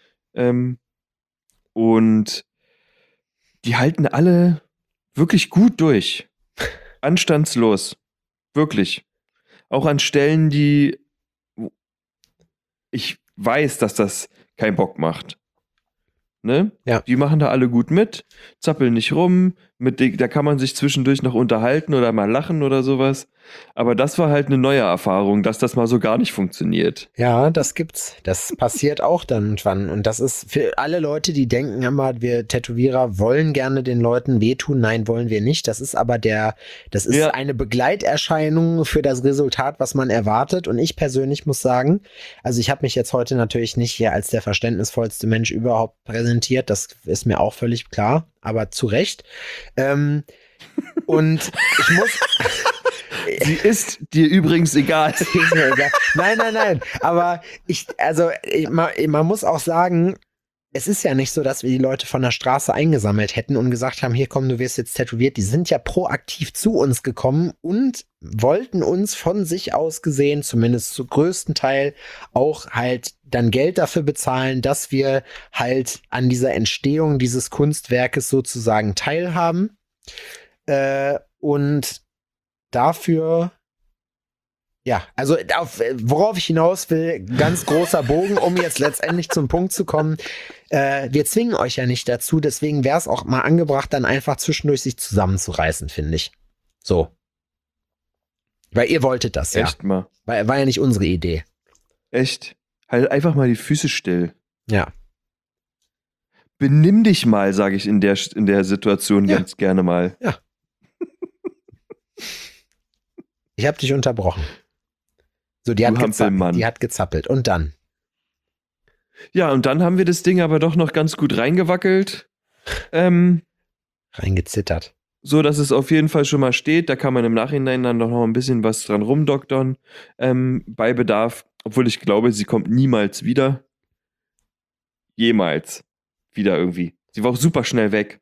Speaker 4: und die halten alle wirklich gut durch, anstandslos, wirklich. Auch an Stellen, die ich weiß, dass das keinen Bock macht. Ne?
Speaker 5: Ja.
Speaker 4: Die machen da alle gut mit, zappeln nicht rum, da kann man sich zwischendurch noch unterhalten oder mal lachen oder sowas. Aber das war halt eine neue Erfahrung, dass das mal so gar nicht funktioniert.
Speaker 5: Ja, das gibt's. Das passiert auch dann und wann. Und das ist für alle Leute, die denken immer, wir Tätowierer wollen gerne den Leuten wehtun. Nein, wollen wir nicht. Das ist aber das ist
Speaker 4: Ja.
Speaker 5: eine Begleiterscheinung für das Resultat, was man erwartet. Und ich persönlich muss sagen, also ich habe mich jetzt heute natürlich nicht hier als der verständnisvollste Mensch überhaupt präsentiert. Das ist mir auch völlig klar, aber zu Recht. Und ich muss...
Speaker 4: Sie ist dir übrigens egal.
Speaker 5: Nein. Aber man muss auch sagen, es ist ja nicht so, dass wir die Leute von der Straße eingesammelt hätten und gesagt haben, hier komm, du wirst jetzt tätowiert. Die sind ja proaktiv zu uns gekommen und wollten uns von sich aus gesehen, zumindest zu größten Teil, auch halt dann Geld dafür bezahlen, dass wir halt an dieser Entstehung dieses Kunstwerkes sozusagen teilhaben. Und dafür, ja, also worauf ich hinaus will, ganz großer Bogen, um jetzt letztendlich zum Punkt zu kommen. Wir zwingen euch ja nicht dazu, deswegen wäre es auch mal angebracht, dann einfach zwischendurch sich zusammenzureißen, finde ich. So. Weil ihr wolltet das, ja.
Speaker 4: Echt mal.
Speaker 5: War ja nicht unsere Idee.
Speaker 4: Echt. Halt einfach mal die Füße still.
Speaker 5: Ja.
Speaker 4: Benimm dich mal, sage ich in der Situation
Speaker 5: Ja.
Speaker 4: ganz gerne mal.
Speaker 5: Ja. Ich habe dich unterbrochen. So, die
Speaker 4: Du
Speaker 5: hat
Speaker 4: Hampelmann.
Speaker 5: die hat gezappelt. Und dann?
Speaker 4: Ja, und dann haben wir das Ding aber doch noch ganz gut reingewackelt.
Speaker 5: Reingezittert.
Speaker 4: So, dass es auf jeden Fall schon mal steht. Da kann man im Nachhinein dann noch ein bisschen was dran rumdoktern. Bei Bedarf. Obwohl ich glaube, sie kommt niemals wieder. Jemals. Wieder irgendwie. Sie war auch super schnell weg.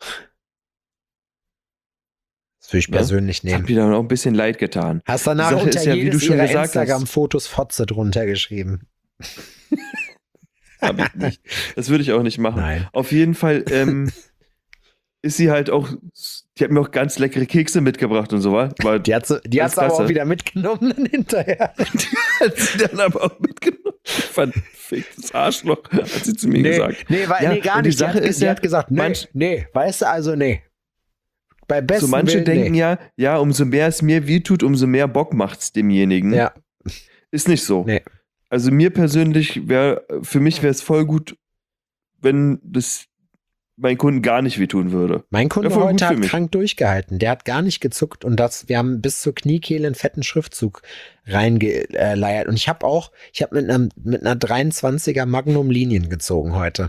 Speaker 5: Das würde ich
Speaker 4: Ja?
Speaker 5: persönlich
Speaker 4: Das hat
Speaker 5: nehmen.
Speaker 4: mir dann auch ein bisschen leid getan.
Speaker 5: Hast danach
Speaker 4: Die Sache
Speaker 5: unter
Speaker 4: ist ja, wie
Speaker 5: jedes
Speaker 4: du schon
Speaker 5: ihrer
Speaker 4: gesagt hast.
Speaker 5: Instagram-Fotos Fotze drunter geschrieben.
Speaker 4: Hab ich nicht. Das würde ich auch nicht machen.
Speaker 5: Nein.
Speaker 4: Auf jeden Fall ist sie halt auch, die hat mir auch ganz leckere Kekse mitgebracht und so was.
Speaker 5: Die hat sie aber auch wieder mitgenommen dann hinterher.
Speaker 4: hat sie dann aber auch mitgenommen. Verficktes Arschloch, hat sie zu mir gesagt.
Speaker 5: Nee,
Speaker 4: Ja,
Speaker 5: gar
Speaker 4: und die
Speaker 5: nicht.
Speaker 4: Sache ist
Speaker 5: die
Speaker 4: ja,
Speaker 5: hat gesagt, nee, weißt du, also nee. Bei besten
Speaker 4: So manche
Speaker 5: Willen,
Speaker 4: denken
Speaker 5: nee.
Speaker 4: ja, umso mehr es mir wehtut, umso mehr Bock macht's demjenigen.
Speaker 5: Ja,
Speaker 4: Ist nicht so.
Speaker 5: nee.
Speaker 4: Also mir persönlich für mich wäre es voll gut, wenn das meinen Kunden gar nicht wehtun würde.
Speaker 5: Mein Kunde
Speaker 4: Ja, voll gut
Speaker 5: heute
Speaker 4: für
Speaker 5: hat
Speaker 4: mich.
Speaker 5: krank durchgehalten. Der hat gar nicht gezuckt und wir haben bis zur Kniekehle einen fetten Schriftzug reingeleiert. Und ich habe mit einer 23er Magnum Linien gezogen heute.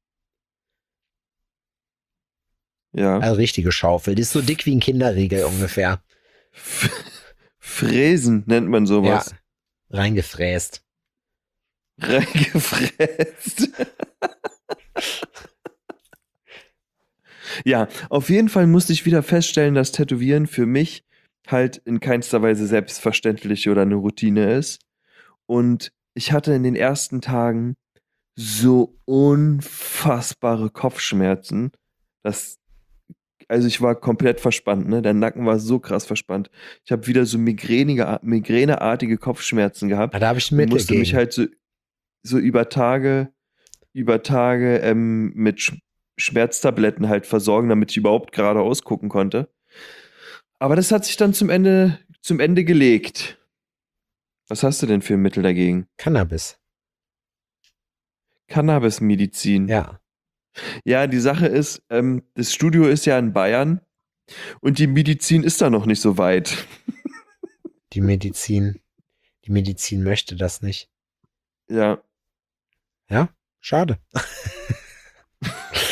Speaker 4: Ja.
Speaker 5: Also richtige Schaufel. Die ist so dick wie ein Kinderriegel ungefähr.
Speaker 4: Fräsen nennt man sowas.
Speaker 5: Ja, reingefräst.
Speaker 4: Reingefräst. Ja, auf jeden Fall musste ich wieder feststellen, dass Tätowieren für mich halt in keinster Weise selbstverständlich oder eine Routine ist. Und ich hatte in den ersten Tagen so unfassbare Kopfschmerzen, also ich war komplett verspannt, ne? Der Nacken war so krass verspannt. Ich habe wieder so migräneartige Kopfschmerzen gehabt.
Speaker 5: Da habe ich
Speaker 4: Und
Speaker 5: Mittel
Speaker 4: musste mich
Speaker 5: gegen.
Speaker 4: halt so über Tage mit Schmerztabletten halt versorgen, damit ich überhaupt geradeaus gucken konnte. Aber das hat sich dann zum Ende gelegt. Was hast du denn für ein Mittel dagegen?
Speaker 5: Cannabis.
Speaker 4: Cannabismedizin.
Speaker 5: Ja.
Speaker 4: Ja, die Sache ist, das Studio ist ja in Bayern und die Medizin ist da noch nicht so weit.
Speaker 5: Die Medizin möchte das nicht.
Speaker 4: Ja.
Speaker 5: Ja, schade.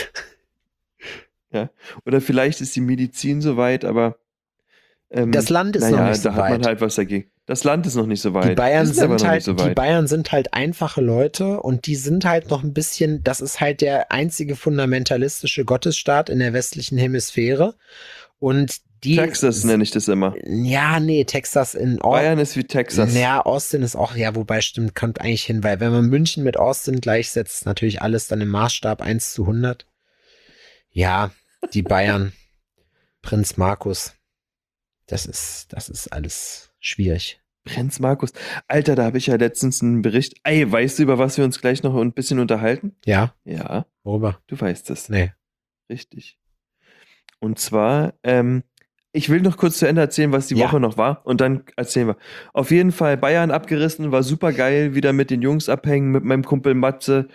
Speaker 4: Ja. Oder vielleicht ist die Medizin soweit, aber
Speaker 5: Das Land ist noch nicht so
Speaker 4: da hat man
Speaker 5: weit.
Speaker 4: halt was dagegen. Das Land ist noch nicht so weit.
Speaker 5: Die Bayern
Speaker 4: Ist aber
Speaker 5: sind
Speaker 4: noch
Speaker 5: halt,
Speaker 4: nicht so
Speaker 5: die
Speaker 4: weit.
Speaker 5: Bayern sind halt einfache Leute und die sind halt noch ein bisschen, das ist halt der einzige fundamentalistische Gottesstaat in der westlichen Hemisphäre. Und die.
Speaker 4: Texas nenne ich das immer.
Speaker 5: Ja, nee, Texas in
Speaker 4: Bayern ist wie Texas.
Speaker 5: Ja, Austin ist auch, ja, wobei stimmt, kommt eigentlich hin, weil wenn man München mit Austin gleichsetzt, ist natürlich alles dann im Maßstab 1:100. Ja, die Bayern, Prinz Markus, das ist alles schwierig.
Speaker 4: Prinz Markus. Alter, da habe ich ja letztens einen Bericht. Ey, weißt du, über was wir uns gleich noch ein bisschen unterhalten?
Speaker 5: Ja,
Speaker 4: Ja,
Speaker 5: worüber?
Speaker 4: du weißt es.
Speaker 5: Nee.
Speaker 4: Richtig. Und zwar, ich will noch kurz zu Ende erzählen, was die
Speaker 5: Ja.
Speaker 4: Woche noch war und dann erzählen wir. Auf jeden Fall Bayern abgerissen, war super geil, wieder mit den Jungs abhängen, mit meinem Kumpel Matze.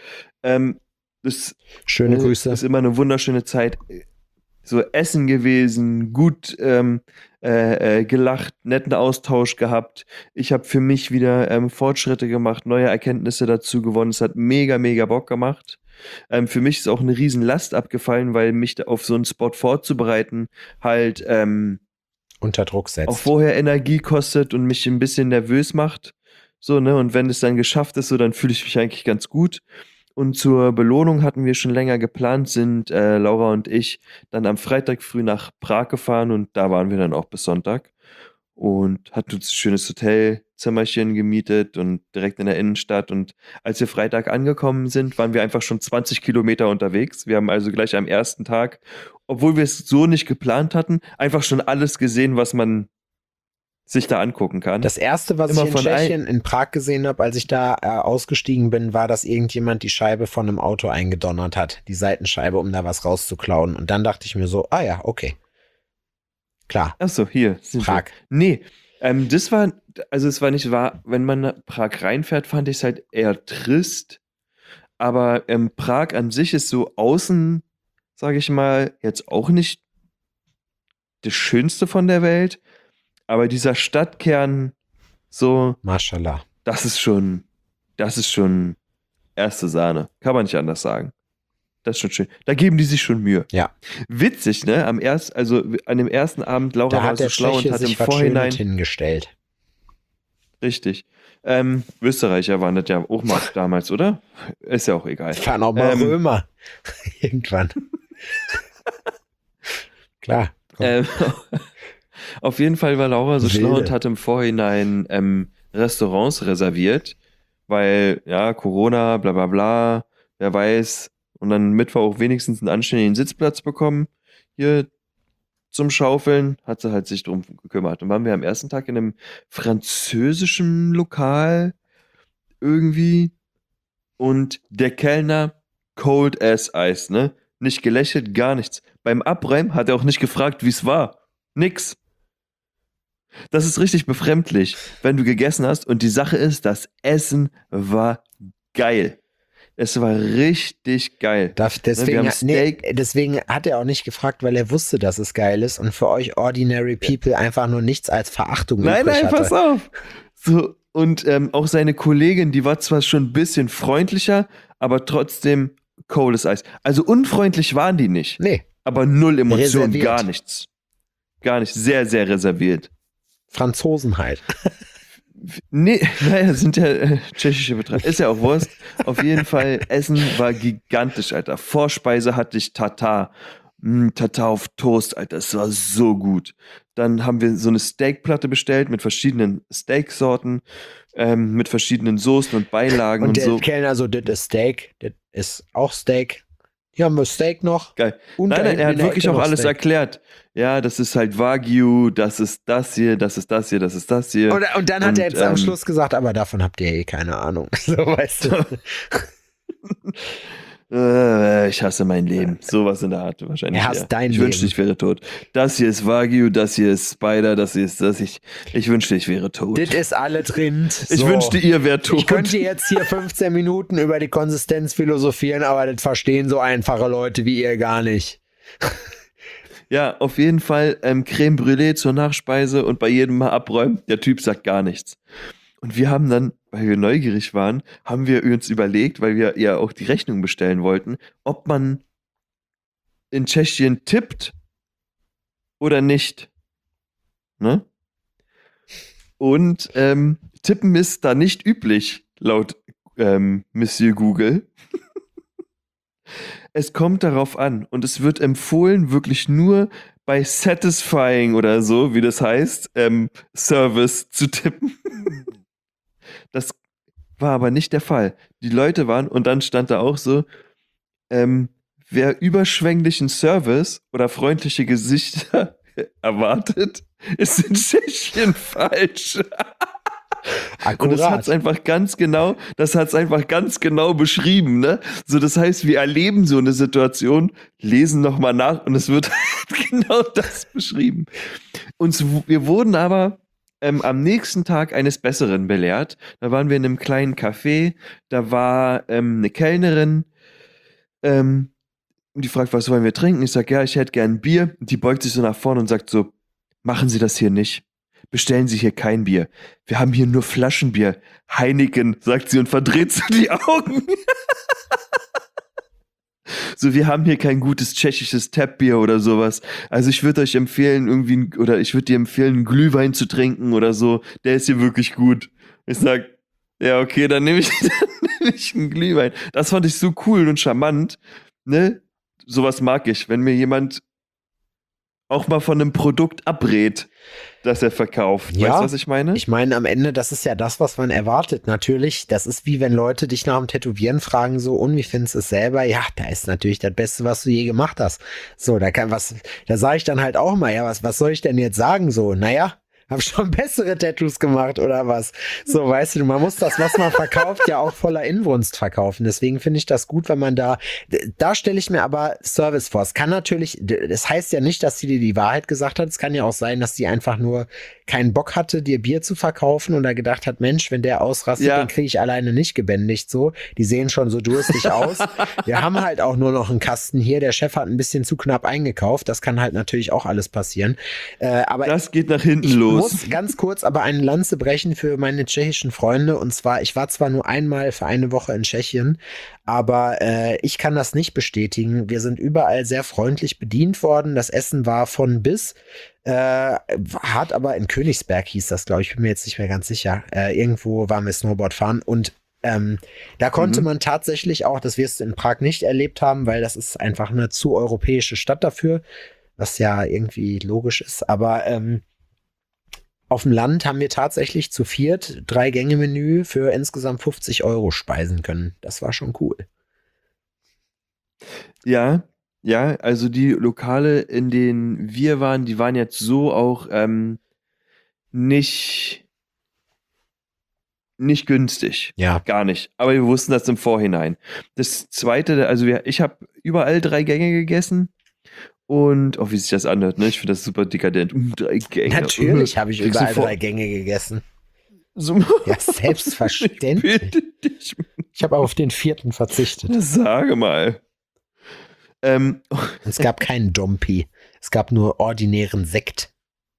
Speaker 4: Das
Speaker 5: Schöne Grüße.
Speaker 4: ist immer eine wunderschöne Zeit. So Essen gewesen, gut gelacht, netten Austausch gehabt. Ich habe für mich wieder Fortschritte gemacht, neue Erkenntnisse dazu gewonnen. Es hat mega, mega Bock gemacht. Für mich ist auch eine riesen Last abgefallen, weil mich da auf so einen Spot vorzubereiten halt
Speaker 5: Unter Druck
Speaker 4: auch
Speaker 5: setzt.
Speaker 4: vorher Energie kostet und mich ein bisschen nervös macht. So, ne? Und wenn es dann geschafft ist, so, dann fühle ich mich eigentlich ganz gut. Und zur Belohnung hatten wir schon länger geplant, sind Laura und ich dann am Freitag früh nach Prag gefahren und da waren wir dann auch bis Sonntag und hatten uns ein schönes Hotelzimmerchen gemietet und direkt in der Innenstadt. Und als wir Freitag angekommen sind, waren wir einfach schon 20 Kilometer unterwegs. Wir haben also gleich am ersten Tag, obwohl wir es so nicht geplant hatten, einfach schon alles gesehen, was man sich da angucken kann.
Speaker 5: Das erste, was
Speaker 4: Immer
Speaker 5: ich in
Speaker 4: von
Speaker 5: Tschechien in Prag gesehen habe, als ich da ausgestiegen bin, war, dass irgendjemand die Scheibe von einem Auto eingedonnert hat. Die Seitenscheibe, um da was rauszuklauen. Und dann dachte ich mir so, ah ja, okay. Klar,
Speaker 4: Achso, hier. Sind
Speaker 5: Prag.
Speaker 4: Wir. Nee, das war, also es war nicht wahr, wenn man nach Prag reinfährt, fand ich es halt eher trist. Aber Prag an sich ist so außen, sage ich mal, jetzt auch nicht das Schönste von der Welt. Aber dieser Stadtkern, so,
Speaker 5: Mashallah.
Speaker 4: das ist schon erste Sahne. Kann man nicht anders sagen. Das ist schon schön. Da geben die sich schon Mühe.
Speaker 5: Ja.
Speaker 4: Witzig, ne? An dem ersten Abend, Laura
Speaker 5: Da
Speaker 4: war
Speaker 5: hat
Speaker 4: so
Speaker 5: der
Speaker 4: schlau und
Speaker 5: Tscheche
Speaker 4: hat im
Speaker 5: sich was
Speaker 4: Vorhinein.
Speaker 5: Schönes hingestellt.
Speaker 4: Österreicher waren das ja auch mal damals, oder? Ist ja auch egal.
Speaker 5: Ich war auch mal
Speaker 4: Ähm,
Speaker 5: Römer. Irgendwann. Klar. Komm.
Speaker 4: Auf jeden Fall war Laura so schlau
Speaker 5: Wilde.
Speaker 4: und hat im Vorhinein Restaurants reserviert, weil, ja, Corona, bla bla bla, wer weiß. Und dann Mittwoch auch wenigstens einen anständigen Sitzplatz bekommen. Hier zum Schaufeln, hat sie halt sich drum gekümmert. Und waren wir am ersten Tag in einem französischen Lokal irgendwie und der Kellner cold as ice, ne? Nicht gelächelt, gar nichts. Beim Abräumen hat er auch nicht gefragt, wie es war. Nix. Das ist richtig befremdlich, wenn du gegessen hast und die Sache ist, das Essen war geil. Es war richtig geil. Wir
Speaker 5: Deswegen,
Speaker 4: haben Steak.
Speaker 5: deswegen hat er auch nicht gefragt, weil er wusste, dass es geil ist und für euch Ordinary People einfach nur nichts als Verachtung
Speaker 4: Nein,
Speaker 5: übrig hatte.
Speaker 4: pass auf. So, und auch seine Kollegin, die war zwar schon ein bisschen freundlicher, aber trotzdem cold as ice. Also unfreundlich waren die nicht,
Speaker 5: Nee,
Speaker 4: aber null Emotionen,
Speaker 5: Reserviert.
Speaker 4: gar nichts. Gar nicht, sehr, sehr reserviert.
Speaker 5: Franzosen halt.
Speaker 4: Nee, naja, sind ja tschechische Betreiber. Ist ja auch Wurst. Auf jeden Fall, Essen war gigantisch, Alter. Vorspeise hatte ich Tatar. Tatar auf Toast, Alter. Das war so gut. Dann haben wir so eine Steakplatte bestellt mit verschiedenen Steaksorten, mit verschiedenen Soßen und Beilagen
Speaker 5: Und
Speaker 4: und
Speaker 5: der
Speaker 4: so.
Speaker 5: Kellner so, das ist Steak, das ist auch Steak. Hier haben wir Steak noch.
Speaker 4: Geil.
Speaker 5: Und da
Speaker 4: Nein,
Speaker 5: hinten
Speaker 4: er
Speaker 5: in
Speaker 4: hat
Speaker 5: der
Speaker 4: wirklich
Speaker 5: Ecke
Speaker 4: auch
Speaker 5: noch
Speaker 4: alles
Speaker 5: Steak.
Speaker 4: erklärt. Ja, das ist halt Wagyu, das ist das hier, das ist das hier, das ist das hier.
Speaker 5: Und dann hat er jetzt am
Speaker 4: ähm,
Speaker 5: Schluss gesagt, aber davon habt ihr eh keine Ahnung. So, weißt du.
Speaker 4: Ich hasse mein Leben. Sowas in der Art wahrscheinlich.
Speaker 5: Er hasst
Speaker 4: eher.
Speaker 5: dein
Speaker 4: Ich wünschte,
Speaker 5: Leben.
Speaker 4: ich wäre tot. Das hier ist Wagyu, das hier ist Spider, das hier ist das. Ich wünschte, ich wäre tot.
Speaker 5: Das ist alle drin.
Speaker 4: Ich wünschte, ihr wärt tot.
Speaker 5: Ich könnte jetzt hier 15 Minuten über die Konsistenz philosophieren, aber das verstehen so einfache Leute wie ihr gar nicht.
Speaker 4: Ja, auf jeden Fall Creme Brûlée zur Nachspeise und bei jedem Mal abräumen. Der Typ sagt gar nichts. Und wir haben dann, weil wir neugierig waren, haben wir uns überlegt, weil wir ja auch die Rechnung bestellen wollten, ob man in Tschechien tippt oder nicht. Ne? Und Tippen ist da nicht üblich, laut Monsieur Google. Es kommt darauf an und es wird empfohlen, wirklich nur bei Satisfying oder so, wie das heißt, Service zu tippen. Das war aber nicht der Fall. Die Leute waren, und dann stand da auch so, wer überschwänglichen Service oder freundliche Gesichter erwartet, ist in Tschechien falsch. Und das hat's einfach ganz genau beschrieben, ne? So, das heißt, wir erleben so eine Situation, lesen nochmal nach und es wird genau das beschrieben. Wir wurden aber am nächsten Tag eines Besseren belehrt. Da waren wir in einem kleinen Café, da war eine Kellnerin, die fragt, was wollen wir trinken? Ich sag, ja, ich hätte gern ein Bier. Und die beugt sich so nach vorne und sagt so, machen Sie das hier nicht. Bestellen Sie hier kein Bier. Wir haben hier nur Flaschenbier. Heineken, sagt sie und verdreht so die Augen. So, wir haben hier kein gutes tschechisches Tapbier oder sowas. Also ich würde euch empfehlen, ich würde dir empfehlen, einen Glühwein zu trinken oder so. Der ist hier wirklich gut. Ich sag, ja, okay, dann nehme ich einen Glühwein. Das fand ich so cool und charmant. Ne? Sowas mag ich, wenn mir jemand auch mal von einem Produkt abrät, das er verkauft.
Speaker 5: Ja,
Speaker 4: weißt du, was ich meine?
Speaker 5: Ich meine, am Ende, das ist ja das, was man erwartet. Natürlich, das ist wie wenn Leute dich nach dem Tätowieren fragen, so, und wie findest du es selber? Ja, da ist natürlich das Beste, was du je gemacht hast. So, da sage ich dann halt auch mal, ja, was soll ich denn jetzt sagen? So, naja, hab schon bessere Tattoos gemacht oder was? So, weißt du, man muss das, was man verkauft, ja auch voller Inbrunst verkaufen. Deswegen finde ich das gut, wenn man da stelle ich mir aber Service vor. Es kann natürlich, das heißt ja nicht, dass sie dir die Wahrheit gesagt hat. Es kann ja auch sein, dass sie einfach nur keinen Bock hatte, dir Bier zu verkaufen und da gedacht hat, Mensch, wenn der ausrastet, den kriege ich alleine nicht gebändigt. So, die sehen schon so durstig aus. Wir haben halt auch nur noch einen Kasten hier. Der Chef hat ein bisschen zu knapp eingekauft. Das kann halt natürlich auch alles passieren. Aber
Speaker 4: das geht nach hinten los.
Speaker 5: Ich muss ganz kurz aber eine Lanze brechen für meine tschechischen Freunde. Und zwar, ich war zwar nur einmal für eine Woche in Tschechien, aber ich kann das nicht bestätigen. Wir sind überall sehr freundlich bedient worden. Das Essen war von bis. Hat aber in Königsberg hieß das, glaube ich, bin mir jetzt nicht mehr ganz sicher. Irgendwo waren wir Snowboard fahren und da konnte man tatsächlich auch, das wirst du in Prag nicht erlebt haben, weil das ist einfach eine zu europäische Stadt dafür, was ja irgendwie logisch ist, aber auf dem Land haben wir tatsächlich zu viert 3-Gänge-Menü für insgesamt 50 € speisen können. Das war schon cool.
Speaker 4: Ja, also die Lokale, in denen wir waren, die waren jetzt so auch nicht günstig.
Speaker 5: Ja.
Speaker 4: Gar nicht. Aber wir wussten das im Vorhinein. Das Zweite, also ich habe überall 3 Gänge gegessen. Und, wie sich das anhört, ne? Ich finde das super dekadent. 3 Gänge.
Speaker 5: Natürlich habe ich überall 3 Gänge gegessen.
Speaker 4: So.
Speaker 5: Ja, selbstverständlich. Ich habe auf den 4. verzichtet.
Speaker 4: Sage mal.
Speaker 5: Es gab keinen Dompi. Es gab nur ordinären Sekt.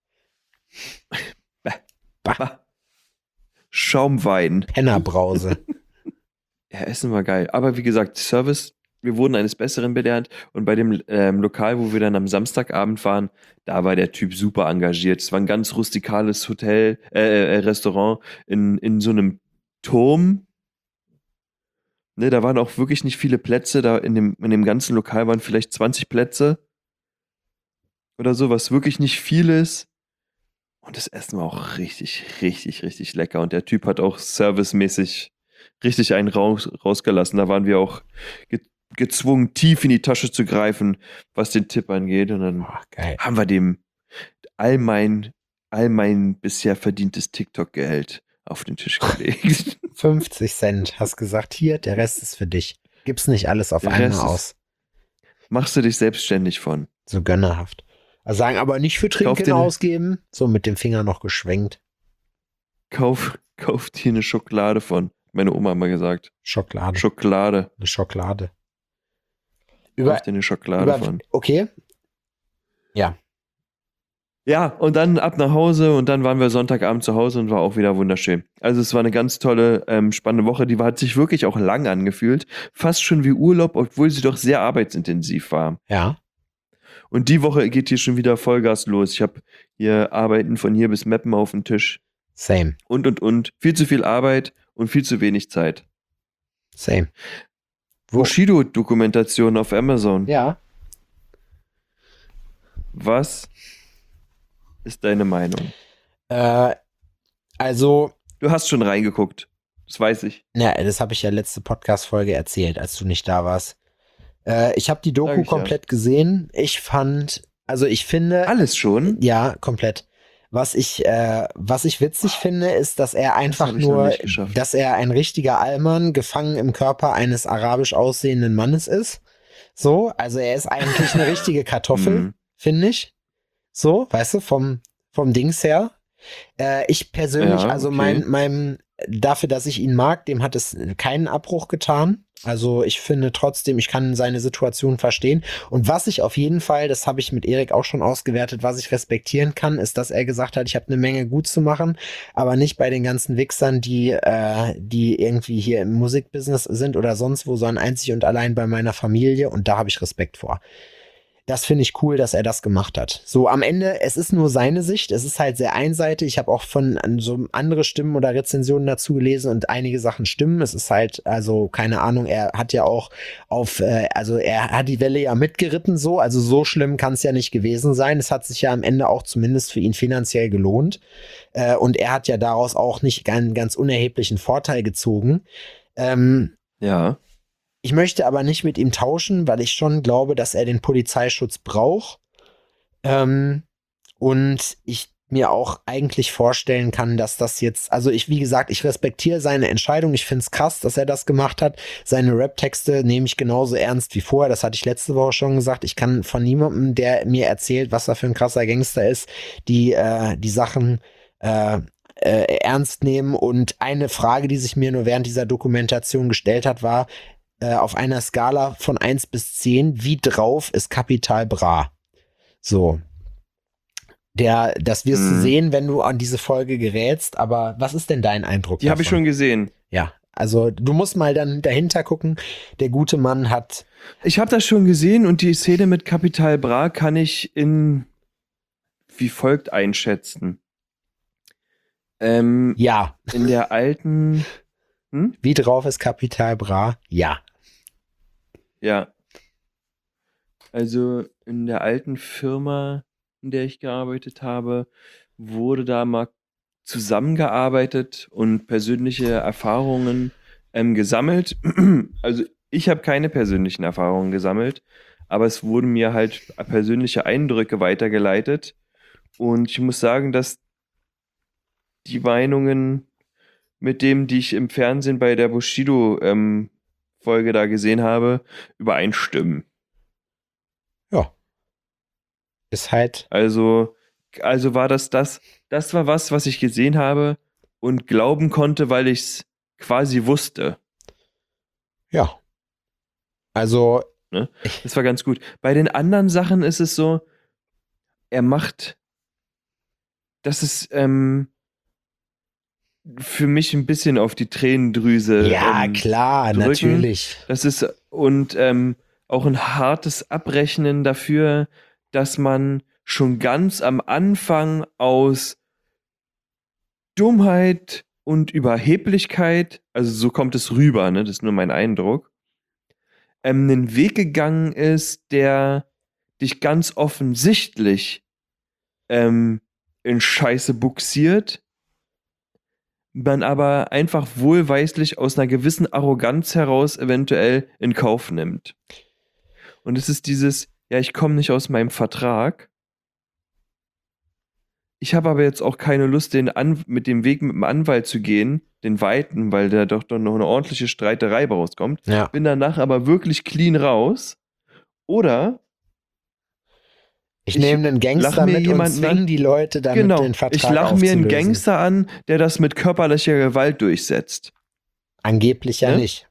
Speaker 4: Schaumwein.
Speaker 5: Pennerbrause.
Speaker 4: Ja, Essen war geil. Aber wie gesagt, Service, wir wurden eines Besseren belehrt. Und bei dem Lokal, wo wir dann am Samstagabend waren, da war der Typ super engagiert. Es war ein ganz rustikales Restaurant in so einem Turm. Ne, da waren auch wirklich nicht viele Plätze. Da in dem ganzen Lokal waren vielleicht 20 Plätze. Oder so, was wirklich nicht viel ist. Und das Essen war auch richtig, richtig, richtig lecker. Und der Typ hat auch servicemäßig richtig einen rausgelassen. Da waren wir auch gezwungen, tief in die Tasche zu greifen, was den Tipp angeht. Und dann haben wir dem all mein bisher verdientes TikTok-Geld auf den Tisch gelegt.
Speaker 5: 50 Cent, hast gesagt, hier, der Rest ist für dich. Gib's nicht alles auf einmal aus.
Speaker 4: Machst du dich selbstständig von.
Speaker 5: So gönnerhaft. Also sagen, aber nicht für Trinken ausgeben. So mit dem Finger noch geschwenkt.
Speaker 4: Kauf dir eine Schokolade von. Meine Oma hat mal gesagt.
Speaker 5: Schokolade. Eine Schokolade.
Speaker 4: Kauf dir eine Schokolade von.
Speaker 5: Okay. Ja.
Speaker 4: Ja, und dann ab nach Hause und dann waren wir Sonntagabend zu Hause und war auch wieder wunderschön. Also es war eine ganz tolle, spannende Woche. Die hat sich wirklich auch lang angefühlt. Fast schon wie Urlaub, obwohl sie doch sehr arbeitsintensiv war.
Speaker 5: Ja.
Speaker 4: Und die Woche geht hier schon wieder Vollgas los. Ich habe hier Arbeiten von hier bis Meppen auf dem Tisch.
Speaker 5: Same.
Speaker 4: Und. Viel zu viel Arbeit und viel zu wenig Zeit.
Speaker 5: Same.
Speaker 4: Bushido-Dokumentation auf Amazon.
Speaker 5: Ja.
Speaker 4: Was ist deine Meinung?
Speaker 5: Also,
Speaker 4: Du hast schon reingeguckt. Das weiß ich.
Speaker 5: das habe ich ja letzte Podcast-Folge erzählt, als du nicht da warst. Ich habe die
Speaker 4: Sag
Speaker 5: Doku
Speaker 4: ich ja.
Speaker 5: komplett gesehen. Ich finde,
Speaker 4: Alles schon?
Speaker 5: ja, komplett. Was ich witzig finde, ist, dass er einfach
Speaker 4: hab ich noch
Speaker 5: nur,
Speaker 4: nicht geschafft.
Speaker 5: dass er ein richtiger Allmann gefangen im Körper eines arabisch aussehenden Mannes ist. So, also er ist eigentlich eine richtige Kartoffel,
Speaker 4: Mhm.
Speaker 5: finde ich. So, weißt du, vom Dings her. Ich persönlich,
Speaker 4: Ja,
Speaker 5: also
Speaker 4: okay.
Speaker 5: meinem, dafür, dass ich ihn mag, dem hat es keinen Abbruch getan. Also ich finde trotzdem, ich kann seine Situation verstehen. Und was ich auf jeden Fall, das habe ich mit Erik auch schon ausgewertet, was ich respektieren kann, ist, dass er gesagt hat, ich habe eine Menge gut zu machen, aber nicht bei den ganzen Wichsern, die irgendwie hier im Musikbusiness sind oder sonst wo, sondern einzig und allein bei meiner Familie. Und da habe ich Respekt vor. Das finde ich cool, dass er das gemacht hat. So am Ende, es ist nur seine Sicht, es ist halt sehr einseitig. Ich habe auch von so andere Stimmen oder Rezensionen dazu gelesen und einige Sachen stimmen. Es ist halt, also keine Ahnung, er hat ja auch also er hat die Welle ja mitgeritten so, also so schlimm kann es ja nicht gewesen sein. Es hat sich ja am Ende auch zumindest für ihn finanziell gelohnt. Und er hat ja daraus auch nicht einen ganz unerheblichen Vorteil gezogen.
Speaker 4: Ja.
Speaker 5: Ich möchte aber nicht mit ihm tauschen, weil ich schon glaube, dass er den Polizeischutz braucht. Und ich mir auch eigentlich vorstellen kann, dass das jetzt, also wie gesagt, ich respektiere seine Entscheidung. Ich finde es krass, dass er das gemacht hat. Seine Rap-Texte nehme ich genauso ernst wie vorher. Das hatte ich letzte Woche schon gesagt. Ich kann von niemandem, der mir erzählt, was er für ein krasser Gangster ist, die Sachen ernst nehmen. Und eine Frage, die sich mir nur während dieser Dokumentation gestellt hat, war, auf einer Skala von 1 bis 10, wie drauf ist Capital Bra? So. Das wirst du sehen, wenn du an diese Folge gerätst, aber was ist denn dein Eindruck
Speaker 4: Die habe ich
Speaker 5: davon?
Speaker 4: schon gesehen.
Speaker 5: Ja, also du musst mal dann dahinter gucken. Der gute Mann hat.
Speaker 4: Ich habe das schon gesehen und die Szene mit Capital Bra kann ich wie folgt einschätzen.
Speaker 5: Ja.
Speaker 4: In der alten.
Speaker 5: Wie drauf ist Capital Bra? Ja.
Speaker 4: Ja. Also in der alten Firma, in der ich gearbeitet habe, wurde da mal zusammengearbeitet und persönliche Erfahrungen gesammelt. Also ich habe keine persönlichen Erfahrungen gesammelt, aber es wurden mir halt persönliche Eindrücke weitergeleitet. Und ich muss sagen, dass die Meinungen mit dem, die ich im Fernsehen bei der Bushido-Folge da gesehen habe, übereinstimmen.
Speaker 5: Ja. Ist halt.
Speaker 4: Also war das war was ich gesehen habe und glauben konnte, weil ich es quasi wusste.
Speaker 5: Ja. Also.
Speaker 4: Ne? Das war ganz gut. Bei den anderen Sachen ist es so, das ist für mich ein bisschen auf die Tränendrüse.
Speaker 5: Ja, klar,
Speaker 4: drücken.
Speaker 5: natürlich.
Speaker 4: Das ist und auch ein hartes Abrechnen dafür, dass man schon ganz am Anfang aus Dummheit und Überheblichkeit, also so kommt es rüber, ne, das ist nur mein Eindruck, einen Weg gegangen ist, der dich ganz offensichtlich in Scheiße buxiert, man aber einfach wohlweislich aus einer gewissen Arroganz heraus eventuell in Kauf nimmt. Und es ist dieses, ja, ich komme nicht aus meinem Vertrag. Ich habe aber jetzt auch keine Lust, mit dem Weg mit dem Anwalt zu gehen, den weiten, weil da doch noch eine ordentliche Streiterei rauskommt.
Speaker 5: Ja.
Speaker 4: Bin danach aber wirklich clean raus. Oder
Speaker 5: ich nehme einen Gangster mit und zwing die Leute damit den Vertrag
Speaker 4: ich lache mir einen
Speaker 5: aufzulösen.
Speaker 4: Gangster an, der das mit körperlicher Gewalt durchsetzt.
Speaker 5: Angeblich ja
Speaker 4: Ne?
Speaker 5: nicht.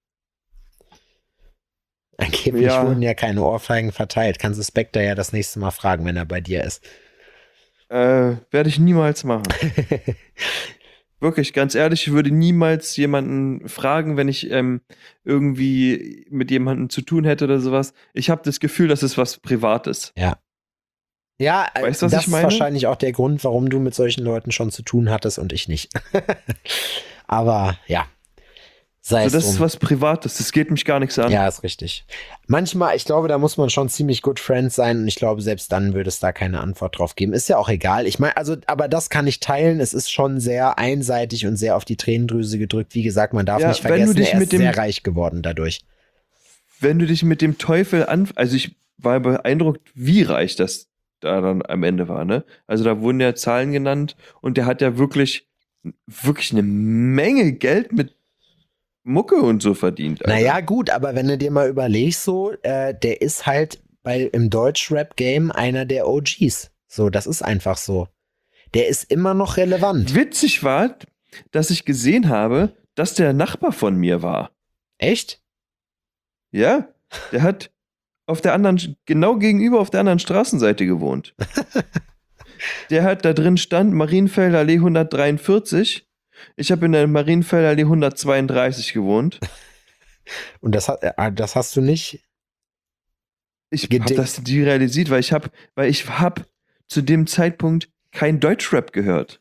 Speaker 5: Angeblich wurden ja keine Ohrfeigen verteilt. Kannst du Spectre ja das nächste Mal fragen, wenn er bei dir ist.
Speaker 4: Werde ich niemals machen. Wirklich, ganz ehrlich, ich würde niemals jemanden fragen, wenn ich irgendwie mit jemandem zu tun hätte oder sowas. Ich habe das Gefühl, das ist was Privates.
Speaker 5: Ja,
Speaker 4: Weißt du, was
Speaker 5: das
Speaker 4: ich
Speaker 5: ist
Speaker 4: meine?
Speaker 5: wahrscheinlich auch der Grund, warum du mit solchen Leuten schon zu tun hattest und ich nicht. Aber ja, sei
Speaker 4: Also
Speaker 5: es
Speaker 4: das ist
Speaker 5: drum.
Speaker 4: was Privates, das geht mich gar nichts an.
Speaker 5: Ja, ist richtig. Manchmal, ich glaube, da muss man schon ziemlich good friends sein und ich glaube, selbst dann würde es da keine Antwort drauf geben. Ist ja auch egal. Ich meine, also, aber das kann ich teilen. Es ist schon sehr einseitig und sehr auf die Tränendrüse gedrückt. Wie gesagt, man darf
Speaker 4: Ja,
Speaker 5: nicht
Speaker 4: wenn du
Speaker 5: vergessen,
Speaker 4: dich
Speaker 5: er
Speaker 4: mit
Speaker 5: ist
Speaker 4: dem-
Speaker 5: sehr reich geworden dadurch.
Speaker 4: Wenn du dich mit dem Teufel also ich war beeindruckt, wie reich das da dann am Ende war, ne? Also da wurden ja Zahlen genannt und der hat ja wirklich eine Menge Geld mit Mucke und so verdient. Alter.
Speaker 5: Naja, gut, aber wenn du dir mal überlegst, so, der ist halt im Deutsch-Rap-Game einer der OGs. So, das ist einfach so. Der ist immer noch relevant.
Speaker 4: Witzig war, dass ich gesehen habe, dass der Nachbar von mir war.
Speaker 5: Echt?
Speaker 4: Ja, der hat genau gegenüber auf der anderen Straßenseite gewohnt. Der hat da drin stand, Marienfelder Allee 143. Ich habe in der Marienfelder Allee 132 gewohnt.
Speaker 5: Und das hast du nicht?
Speaker 4: Ich habe
Speaker 5: Gedickt.
Speaker 4: das nie realisiert, weil ich hab zu dem Zeitpunkt kein Deutschrap gehört.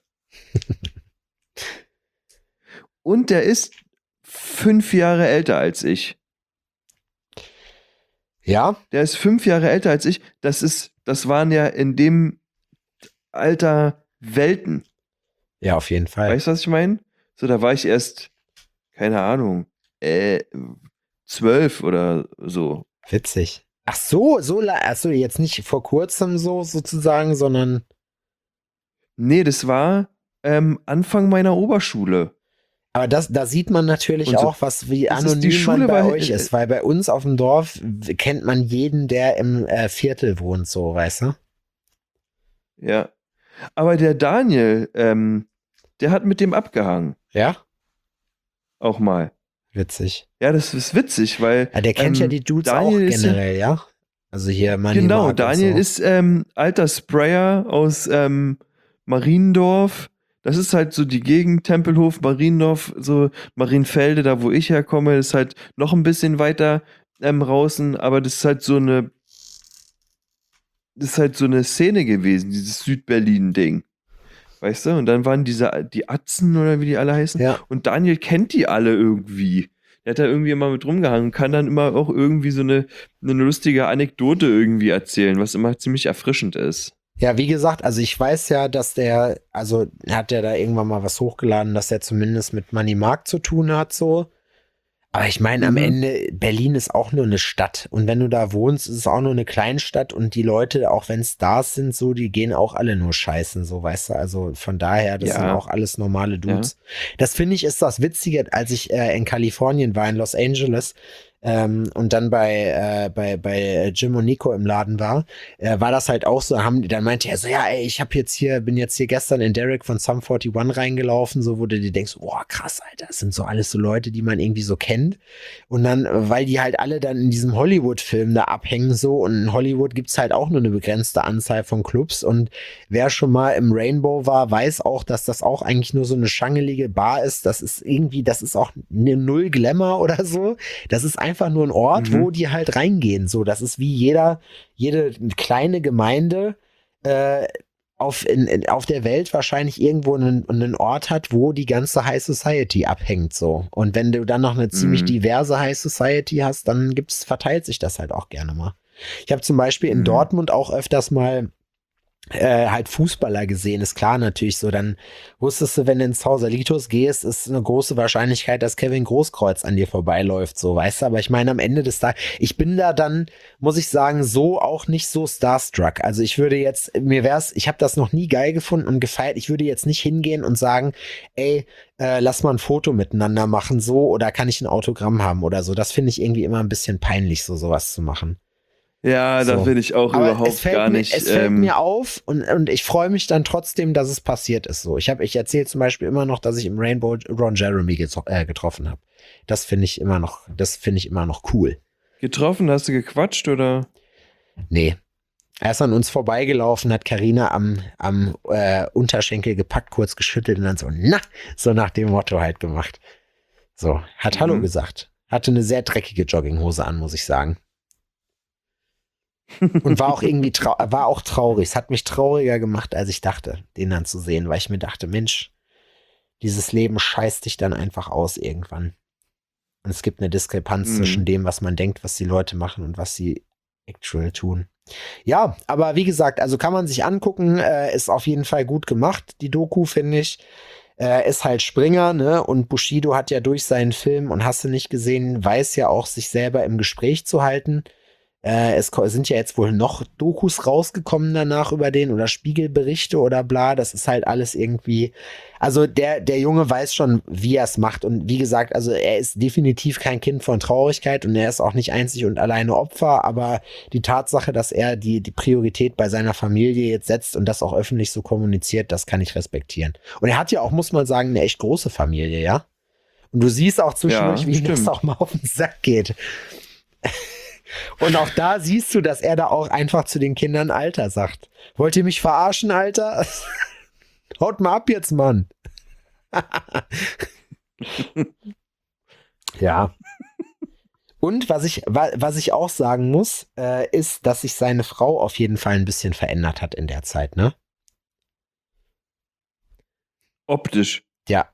Speaker 4: Und der ist 5 Jahre älter als ich.
Speaker 5: Ja?
Speaker 4: Der ist 5 Jahre älter als ich. Das waren ja in dem Alter Welten.
Speaker 5: Ja, auf jeden Fall.
Speaker 4: Weißt du, was ich meine? So, da war ich erst, keine Ahnung, 12 oder so.
Speaker 5: Witzig. Ach so, jetzt nicht vor kurzem so sozusagen, sondern
Speaker 4: Nee, das war Anfang meiner Oberschule.
Speaker 5: aber da sieht man natürlich
Speaker 4: Und so-
Speaker 5: auch, wie
Speaker 4: das ist
Speaker 5: anonym
Speaker 4: die Schule
Speaker 5: man bei
Speaker 4: war-
Speaker 5: euch ist, weil bei uns auf dem Dorf kennt man jeden, der im Viertel wohnt, so, weißt du?
Speaker 4: Ja. Aber der Daniel, der hat mit dem abgehangen.
Speaker 5: Ja?
Speaker 4: Auch mal.
Speaker 5: Witzig.
Speaker 4: Ja, das ist witzig, weil.
Speaker 5: Ja, der kennt ja die Dudes
Speaker 4: Daniel
Speaker 5: auch
Speaker 4: ist ja-
Speaker 5: generell, ja? Also hier Money
Speaker 4: Genau,
Speaker 5: Mark
Speaker 4: Daniel
Speaker 5: und so.
Speaker 4: ist alter Sprayer aus Mariendorf. Das ist halt so die Gegend, Tempelhof, Mariendorf, so Marienfelde, da wo ich herkomme, ist halt noch ein bisschen weiter draußen, aber das ist halt so eine Szene gewesen, dieses Südberlin-Ding. Weißt du? Und dann waren die Atzen oder wie die alle heißen.
Speaker 5: Ja.
Speaker 4: Und Daniel kennt die alle irgendwie. Der hat da irgendwie immer mit rumgehangen und kann dann immer auch irgendwie so eine lustige Anekdote irgendwie erzählen, was immer ziemlich erfrischend ist.
Speaker 5: Ja, wie gesagt, also ich weiß ja, dass hat der da irgendwann mal was hochgeladen, dass er zumindest mit Money Mark zu tun hat, so. Aber ich meine, am Ende, Berlin ist auch nur eine Stadt. Und wenn du da wohnst, ist es auch nur eine Kleinstadt. Und die Leute, auch wenn Stars sind, so, die gehen auch alle nur scheißen, so, weißt du. Also von daher, das
Speaker 4: Ja.
Speaker 5: sind auch alles normale Dudes. Das finde ich ist das Witzige, als ich in Kalifornien war, in Los Angeles, und dann bei Jim und Nico im Laden war das halt auch so, dann meinte er so, ja, ey, bin jetzt hier gestern in Derek von Sum 41 reingelaufen, so, wo du dir denkst, boah, krass, Alter, das sind so alles so Leute, die man irgendwie so kennt. Und dann, weil die halt alle dann in diesem Hollywood-Film da abhängen, so, und in Hollywood gibt's halt auch nur eine begrenzte Anzahl von Clubs, und wer schon mal im Rainbow war, weiß auch, dass das auch eigentlich nur so eine schangelige Bar ist. Das ist auch eine Null Glamour oder so. Das ist einfach nur ein Ort, wo die halt reingehen. So, das ist wie jede kleine Gemeinde auf der Welt wahrscheinlich irgendwo einen Ort hat, wo die ganze High Society abhängt. So. Und wenn du dann noch eine ziemlich diverse High Society hast, dann verteilt sich das halt auch gerne mal. Ich habe zum Beispiel in Dortmund auch öfters mal halt Fußballer gesehen, ist klar natürlich so, dann wusstest du, wenn du ins Sausalitos gehst, ist eine große Wahrscheinlichkeit, dass Kevin Großkreuz an dir vorbeiläuft, so, weißt du, aber ich meine, am Ende des Tages, ich bin da dann, muss ich sagen, so auch nicht so starstruck, also ich würde jetzt, ich habe das noch nie geil gefunden und gefeiert, ich würde jetzt nicht hingehen und sagen, ey, lass mal ein Foto miteinander machen, so, oder kann ich ein Autogramm haben oder so, das finde ich irgendwie immer ein bisschen peinlich, sowas zu machen.
Speaker 4: Ja,
Speaker 5: So.
Speaker 4: da will ich auch
Speaker 5: Aber
Speaker 4: überhaupt gar nicht.
Speaker 5: Es fällt mir auf und ich freue mich dann trotzdem, dass es passiert ist. So, ich erzähle zum Beispiel immer noch, dass ich im Rainbow Ron Jeremy getroffen habe. Das finde ich immer noch cool.
Speaker 4: Getroffen, hast du gequatscht oder?
Speaker 5: Nee. Er ist an uns vorbeigelaufen, hat Carina am Unterschenkel gepackt, kurz geschüttelt und dann so, na, so nach dem Motto halt gemacht. So, hat Hallo gesagt. Hatte eine sehr dreckige Jogginghose an, muss ich sagen. Und war auch irgendwie war auch traurig. Es hat mich trauriger gemacht, als ich dachte, den dann zu sehen, weil ich mir dachte, Mensch, dieses Leben scheißt dich dann einfach aus irgendwann. Und es gibt eine Diskrepanz zwischen dem, was man denkt, was die Leute machen und was sie actual tun. Ja, aber wie gesagt, also kann man sich angucken, ist auf jeden Fall gut gemacht, die Doku, finde ich. Ist halt Springer, ne? Und Bushido hat ja durch seinen Film, und hast du nicht gesehen, weiß ja auch, sich selber im Gespräch zu halten. Es sind ja jetzt wohl noch Dokus rausgekommen danach über den oder Spiegelberichte oder bla. Das ist halt alles irgendwie. Also der Junge weiß schon, wie er es macht. Und wie gesagt, also er ist definitiv kein Kind von Traurigkeit und er ist auch nicht einzig und alleine Opfer. Aber die Tatsache, dass er die Priorität bei seiner Familie jetzt setzt und das auch öffentlich so kommuniziert, das kann ich respektieren. Und er hat ja auch, muss man sagen, eine echt große Familie, ja. Und du siehst auch zwischendurch, wie ihm das auch mal auf den Sack geht. Und auch da siehst du, dass er da auch einfach zu den Kindern Alter sagt. Wollt ihr mich verarschen, Alter? Haut mal ab jetzt, Mann. Ja. Und was ich auch sagen muss, ist, dass sich seine Frau auf jeden Fall ein bisschen verändert hat in der Zeit, ne?
Speaker 4: Optisch.
Speaker 5: Ja.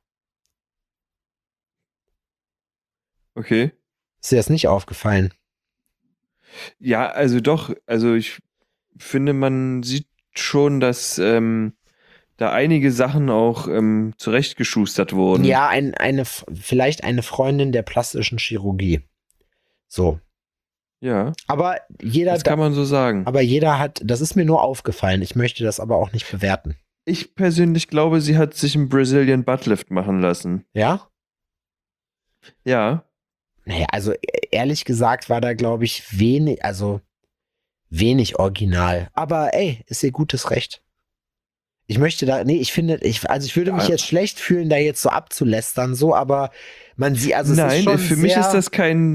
Speaker 4: Okay.
Speaker 5: Ist dir das nicht aufgefallen?
Speaker 4: Ja, also doch. Also ich finde, man sieht schon, dass da einige Sachen auch zurechtgeschustert wurden.
Speaker 5: Ja, vielleicht eine Freundin der plastischen Chirurgie. So.
Speaker 4: Ja.
Speaker 5: Aber jeder,
Speaker 4: Das kann man so sagen.
Speaker 5: aber jeder hat, das ist mir nur aufgefallen. Ich möchte das aber auch nicht bewerten.
Speaker 4: Ich persönlich glaube, sie hat sich einen Brazilian Buttlift machen lassen.
Speaker 5: Ja?
Speaker 4: Ja.
Speaker 5: Naja, also ehrlich gesagt war da, glaube ich, wenig original. Aber ey, ist ihr gutes Recht. Ich möchte da, ich würde mich jetzt schlecht fühlen, da jetzt so abzulästern, so, aber man sieht, also es ist schon
Speaker 4: für mich ist das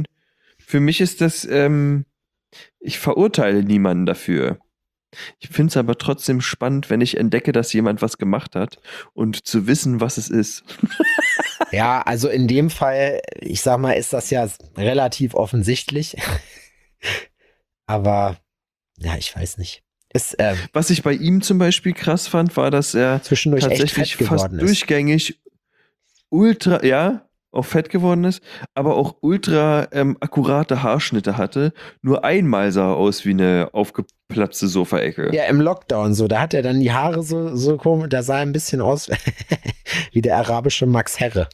Speaker 4: ich verurteile niemanden dafür. Ich finde es aber trotzdem spannend, wenn ich entdecke, dass jemand was gemacht hat und zu wissen, was es ist.
Speaker 5: Ja, also in dem Fall, ich sag mal, ist das ja relativ offensichtlich. Aber, ja, ich weiß nicht.
Speaker 4: Was ich bei ihm zum Beispiel krass fand, war, dass er
Speaker 5: zwischendurch echt
Speaker 4: tatsächlich
Speaker 5: fett
Speaker 4: fast
Speaker 5: geworden ist.
Speaker 4: durchgängig auch fett geworden ist, aber auch ultra akkurate Haarschnitte hatte. Nur einmal sah er aus wie eine aufgeplatzte Sofaecke.
Speaker 5: Ja, im Lockdown so, da hat er dann die Haare so komisch, da sah er ein bisschen aus wie der arabische Max Herre.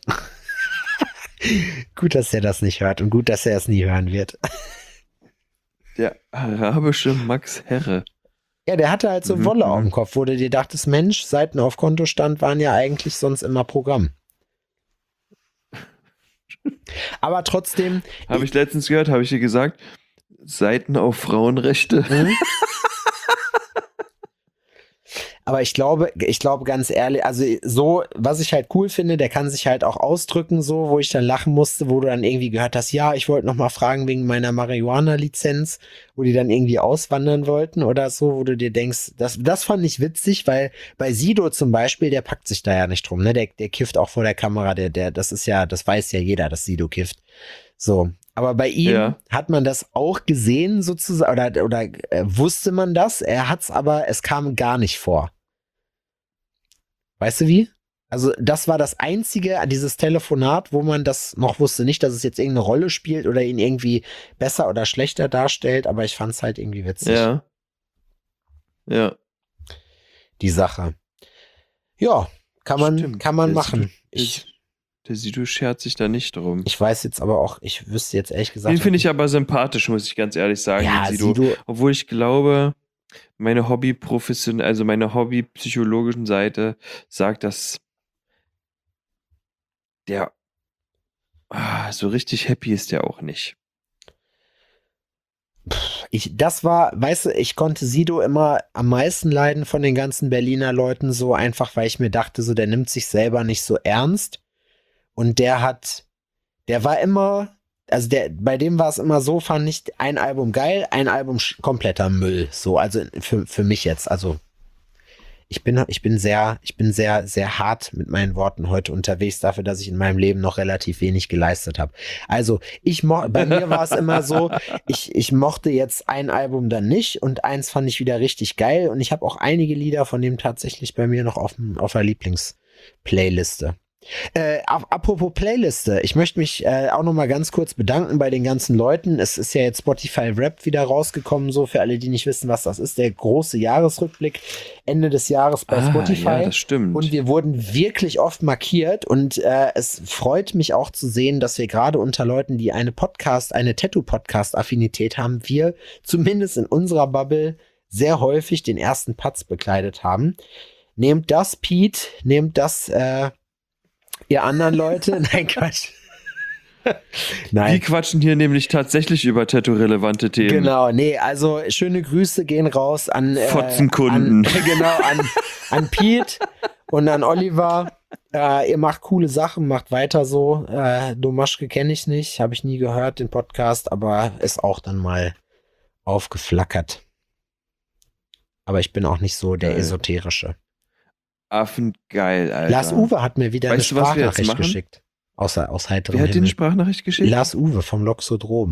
Speaker 5: Gut, dass er das nicht hört und gut, dass er es nie hören wird.
Speaker 4: Der arabische Max Herre.
Speaker 5: Ja, der hatte halt so Wolle auf dem Kopf, wo du dir dachtest, Mensch, Seiten auf Kontostand waren ja eigentlich sonst immer Programm. Aber trotzdem.
Speaker 4: Habe ich letztens gehört, habe ich dir gesagt, Seiten auf Frauenrechte.
Speaker 5: Aber ich glaube ganz ehrlich, also so, was ich halt cool finde, der kann sich halt auch ausdrücken, so, wo ich dann lachen musste, wo du dann irgendwie gehört hast, ja, ich wollte noch mal fragen wegen meiner Marihuana-Lizenz, wo die dann irgendwie auswandern wollten oder so, wo du dir denkst, das fand ich witzig, weil bei Sido zum Beispiel, der packt sich da ja nicht drum, ne, der kifft auch vor der Kamera, das weiß ja jeder, dass Sido kifft. So. Aber bei ihm hat man das auch gesehen sozusagen, oder wusste man das, es kam gar nicht vor. Weißt du wie? Also das war das einzige, dieses Telefonat, wo man das noch wusste. Nicht, dass es jetzt irgendeine Rolle spielt oder ihn irgendwie besser oder schlechter darstellt, aber ich fand es halt irgendwie witzig.
Speaker 4: Ja. Ja.
Speaker 5: Die Sache. Ja, kann man machen.
Speaker 4: Der Sido schert sich da nicht drum.
Speaker 5: Ich weiß jetzt aber auch, ich wüsste jetzt ehrlich gesagt.
Speaker 4: Den finde ich aber sympathisch, muss ich ganz ehrlich sagen.
Speaker 5: Ja,
Speaker 4: Sido. Obwohl ich glaube, meine hobbypsychologischen Seite sagt, dass der so richtig happy ist der auch nicht.
Speaker 5: Weißt du, ich konnte Sido immer am meisten leiden von den ganzen Berliner Leuten, so einfach, weil ich mir dachte, so, der nimmt sich selber nicht so ernst. Und der war immer also bei dem war es immer so, fand ich ein Album geil, ein Album kompletter Müll. So, also für mich jetzt. Also ich bin sehr, sehr hart mit meinen Worten heute unterwegs dafür, dass ich in meinem Leben noch relativ wenig geleistet habe. Also bei mir war es immer so, ich mochte jetzt ein Album dann nicht und eins fand ich wieder richtig geil und ich habe auch einige Lieder von dem tatsächlich bei mir noch auf der Lieblingsplayliste. Apropos Playliste, ich möchte mich auch noch mal ganz kurz bedanken bei den ganzen Leuten. Es ist ja jetzt Spotify Rap wieder rausgekommen, so für alle, die nicht wissen, was das ist. Der große Jahresrückblick Ende des Jahres bei Spotify.
Speaker 4: Ja, das stimmt.
Speaker 5: Und wir wurden wirklich oft markiert und es freut mich auch zu sehen, dass wir gerade unter Leuten, die eine Tattoo-Podcast-Affinität haben, wir zumindest in unserer Bubble sehr häufig den ersten Platz bekleidet haben. Nehmt das, Pete, nehmt das, ihr anderen Leute. Nein, Quatsch. Nein.
Speaker 4: Wir quatschen hier nämlich tatsächlich über Tattoo-relevante Themen.
Speaker 5: Genau, nee, also schöne Grüße gehen raus an
Speaker 4: Fotzenkunden.
Speaker 5: An Pete und an Oliver. Ihr macht coole Sachen, macht weiter so. Domaschke kenne ich nicht, habe ich nie gehört, den Podcast, aber ist auch dann mal aufgeflackert. Aber ich bin auch nicht so der Esoterische.
Speaker 4: Affengeil, Alter.
Speaker 5: Lars Uwe hat mir wieder eine
Speaker 4: Weißt du, was wir jetzt
Speaker 5: Sprachnachricht
Speaker 4: machen?
Speaker 5: geschickt. Aus heiterem
Speaker 4: Wer hat dir eine
Speaker 5: Himmel.
Speaker 4: Sprachnachricht geschickt?
Speaker 5: Lars Uwe vom Loxodrom.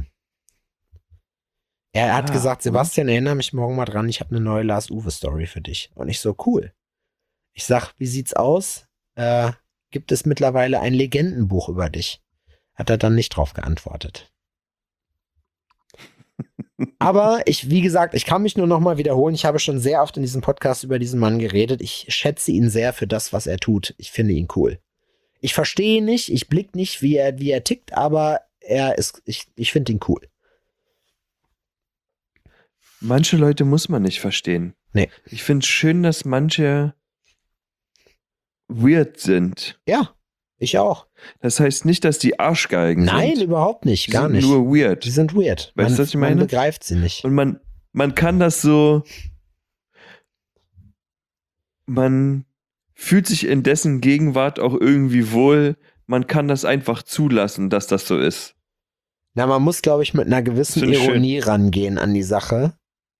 Speaker 5: Er hat gesagt, Sebastian, erinnere mich morgen mal dran, ich habe eine neue Lars Uwe Story für dich. Und ich so, cool. Ich sag, wie sieht's aus? Gibt es mittlerweile ein Legendenbuch über dich? Hat er dann nicht drauf geantwortet. Aber wie gesagt, ich kann mich nur noch mal wiederholen. Ich habe schon sehr oft in diesem Podcast über diesen Mann geredet. Ich schätze ihn sehr für das, was er tut. Ich finde ihn cool. Ich verstehe ihn nicht, ich blicke nicht, wie er tickt, aber ich finde ihn cool.
Speaker 4: Manche Leute muss man nicht verstehen.
Speaker 5: Nee.
Speaker 4: Ich finde es schön, dass manche weird sind.
Speaker 5: Ja, ich auch.
Speaker 4: Das heißt nicht, dass die Arschgeigen
Speaker 5: Nein,
Speaker 4: sind.
Speaker 5: überhaupt nicht,
Speaker 4: Die
Speaker 5: gar
Speaker 4: sind
Speaker 5: nicht.
Speaker 4: nur weird.
Speaker 5: Die sind weird.
Speaker 4: Weißt du, was ich meine?
Speaker 5: Man begreift sie nicht.
Speaker 4: Und man kann das so, man fühlt sich in dessen Gegenwart auch irgendwie wohl. Man kann das einfach zulassen, dass das so ist.
Speaker 5: Na, man muss, glaube ich, mit einer gewissen
Speaker 4: Finde ich
Speaker 5: Ironie rangehen an die Sache.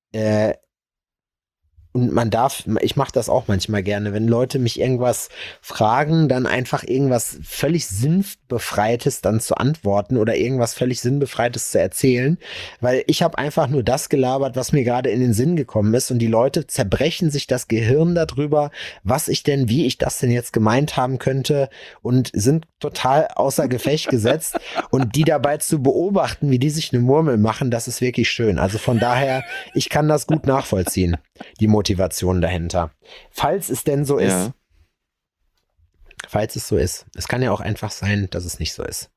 Speaker 5: Und ich mache das auch manchmal gerne, wenn Leute mich irgendwas fragen, dann einfach irgendwas völlig Sinnbefreites dann zu antworten oder irgendwas völlig Sinnbefreites zu erzählen, weil ich habe einfach nur das gelabert, was mir gerade in den Sinn gekommen ist und die Leute zerbrechen sich das Gehirn darüber, wie ich das denn jetzt gemeint haben könnte und sind total außer Gefecht gesetzt und die dabei zu beobachten, wie die sich eine Murmel machen, das ist wirklich schön. Also von daher, ich kann das gut nachvollziehen, die Motivation dahinter. Falls es denn so ist.
Speaker 4: Ja.
Speaker 5: Falls es so ist. Es kann ja auch einfach sein, dass es nicht so ist.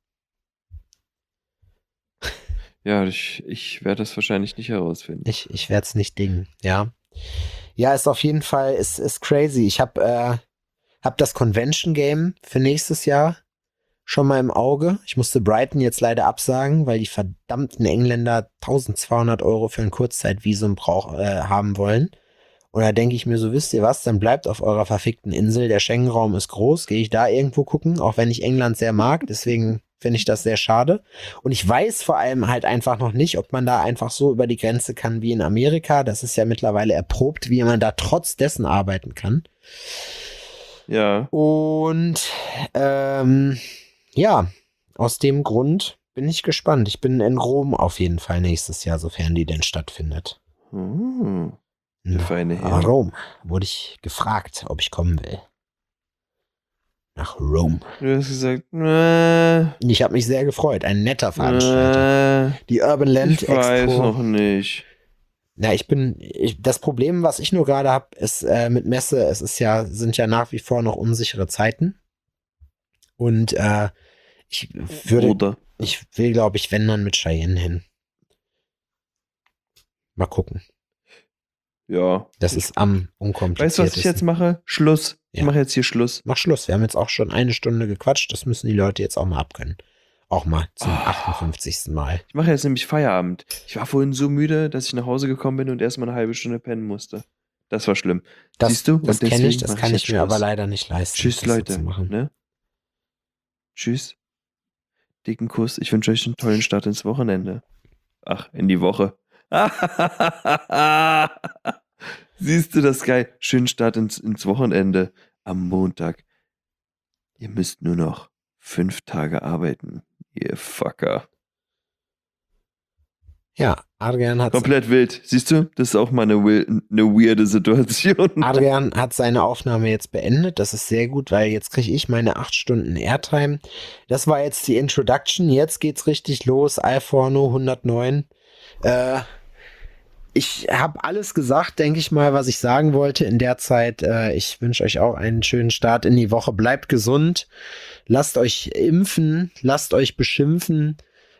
Speaker 4: Ja, ich werde das wahrscheinlich nicht herausfinden.
Speaker 5: Ich werde es nicht dingen, ja. Ja, ist auf jeden Fall, ist crazy. Ich habe das Convention Game für nächstes Jahr schon mal im Auge. Ich musste Brighton jetzt leider absagen, weil die verdammten Engländer 1.200 € für ein Kurzzeitvisum haben wollen. Und da denke ich mir so, wisst ihr was, dann bleibt auf eurer verfickten Insel. Der Schengen-Raum ist groß. Gehe ich da irgendwo gucken, auch wenn ich England sehr mag. Deswegen finde ich das sehr schade. Und ich weiß vor allem halt einfach noch nicht, ob man da einfach so über die Grenze kann wie in Amerika. Das ist ja mittlerweile erprobt, wie man da trotz dessen arbeiten kann.
Speaker 4: Ja.
Speaker 5: Und ja, aus dem Grund bin ich gespannt. Ich bin in Rom auf jeden Fall nächstes Jahr, sofern die denn stattfindet.
Speaker 4: Der feine Herr.
Speaker 5: Rom. Wurde ich gefragt, ob ich kommen will. Nach Rom.
Speaker 4: Du hast gesagt,
Speaker 5: Ich habe mich sehr gefreut. Ein netter Veranstalter. Die Urban Land
Speaker 4: ich weiß
Speaker 5: Expo.
Speaker 4: noch nicht.
Speaker 5: Na, das Problem, was ich nur gerade habe, ist mit Messe, sind ja nach wie vor noch unsichere Zeiten. Und ich will, glaube ich, wenn dann mit Cheyenne hin. Mal gucken.
Speaker 4: Ja.
Speaker 5: Das ist am unkompliziertesten.
Speaker 4: Weißt du, was ich jetzt mache? Schluss.
Speaker 5: Ja.
Speaker 4: Ich mache jetzt hier Schluss.
Speaker 5: Mach Schluss. Wir haben jetzt auch schon 1 Stunde gequatscht. Das müssen die Leute jetzt auch mal abkönnen. Auch mal zum 58. Mal.
Speaker 4: Ich mache jetzt nämlich Feierabend. Ich war vorhin so müde, dass ich nach Hause gekommen bin und erstmal eine halbe Stunde pennen musste. Das war schlimm. Siehst du?
Speaker 5: Das
Speaker 4: Und
Speaker 5: kenne ich,
Speaker 4: deswegen
Speaker 5: das
Speaker 4: mach
Speaker 5: kann
Speaker 4: jetzt
Speaker 5: ich mir aber
Speaker 4: Schluss.
Speaker 5: leider nicht leisten.
Speaker 4: Tschüss,
Speaker 5: das so
Speaker 4: Leute.
Speaker 5: zu machen.
Speaker 4: Ne? Tschüss. Dicken Kuss. Ich wünsche euch einen tollen Start ins Wochenende. Ach, in die Woche. Siehst du das geil? Schönen Start ins Wochenende am Montag. Ihr müsst nur noch 5 Tage arbeiten, ihr Fucker.
Speaker 5: Ja, Adrian hat
Speaker 4: Komplett wild. Siehst du? Das ist auch mal eine weirde Situation.
Speaker 5: Adrian hat seine Aufnahme jetzt beendet. Das ist sehr gut, weil jetzt kriege ich meine 8 Stunden Airtime. Das war jetzt die Introduction. Jetzt geht's richtig los. Alforno 109. Ich habe alles gesagt, denke ich mal, was ich sagen wollte in der Zeit. Ich wünsche euch auch einen schönen Start in die Woche. Bleibt gesund. Lasst euch impfen. Lasst euch beschimpfen.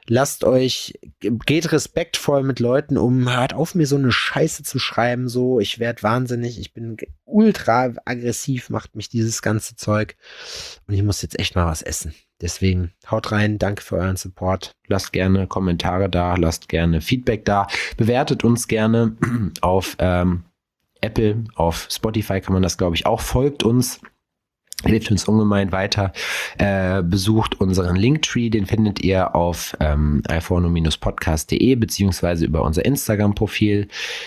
Speaker 5: Geht respektvoll mit Leuten um, hört auf, mir so eine Scheiße zu schreiben, so, ich werde wahnsinnig, ich bin ultra aggressiv, macht mich dieses ganze Zeug und ich muss jetzt echt mal was essen. Deswegen haut rein, danke für euren Support, lasst gerne Kommentare da, lasst gerne Feedback da, bewertet uns gerne auf Apple, auf Spotify kann man das, glaube ich, auch, folgt uns. Hilft uns ungemein weiter. Besucht unseren Linktree, den findet ihr auf alforno-podcast.de beziehungsweise über unser Instagram-Profil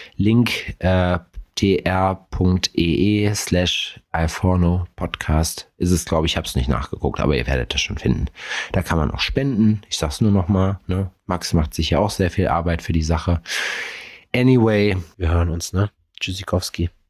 Speaker 5: link.tr.ee/alforno-podcast ist es, glaube ich, habe es nicht nachgeguckt, aber ihr werdet das schon finden. Da kann man auch spenden. Ich sag's nur noch mal, ne? Max macht sich ja auch sehr viel Arbeit für die Sache. Anyway, wir hören uns, ne? Tschüssikowski.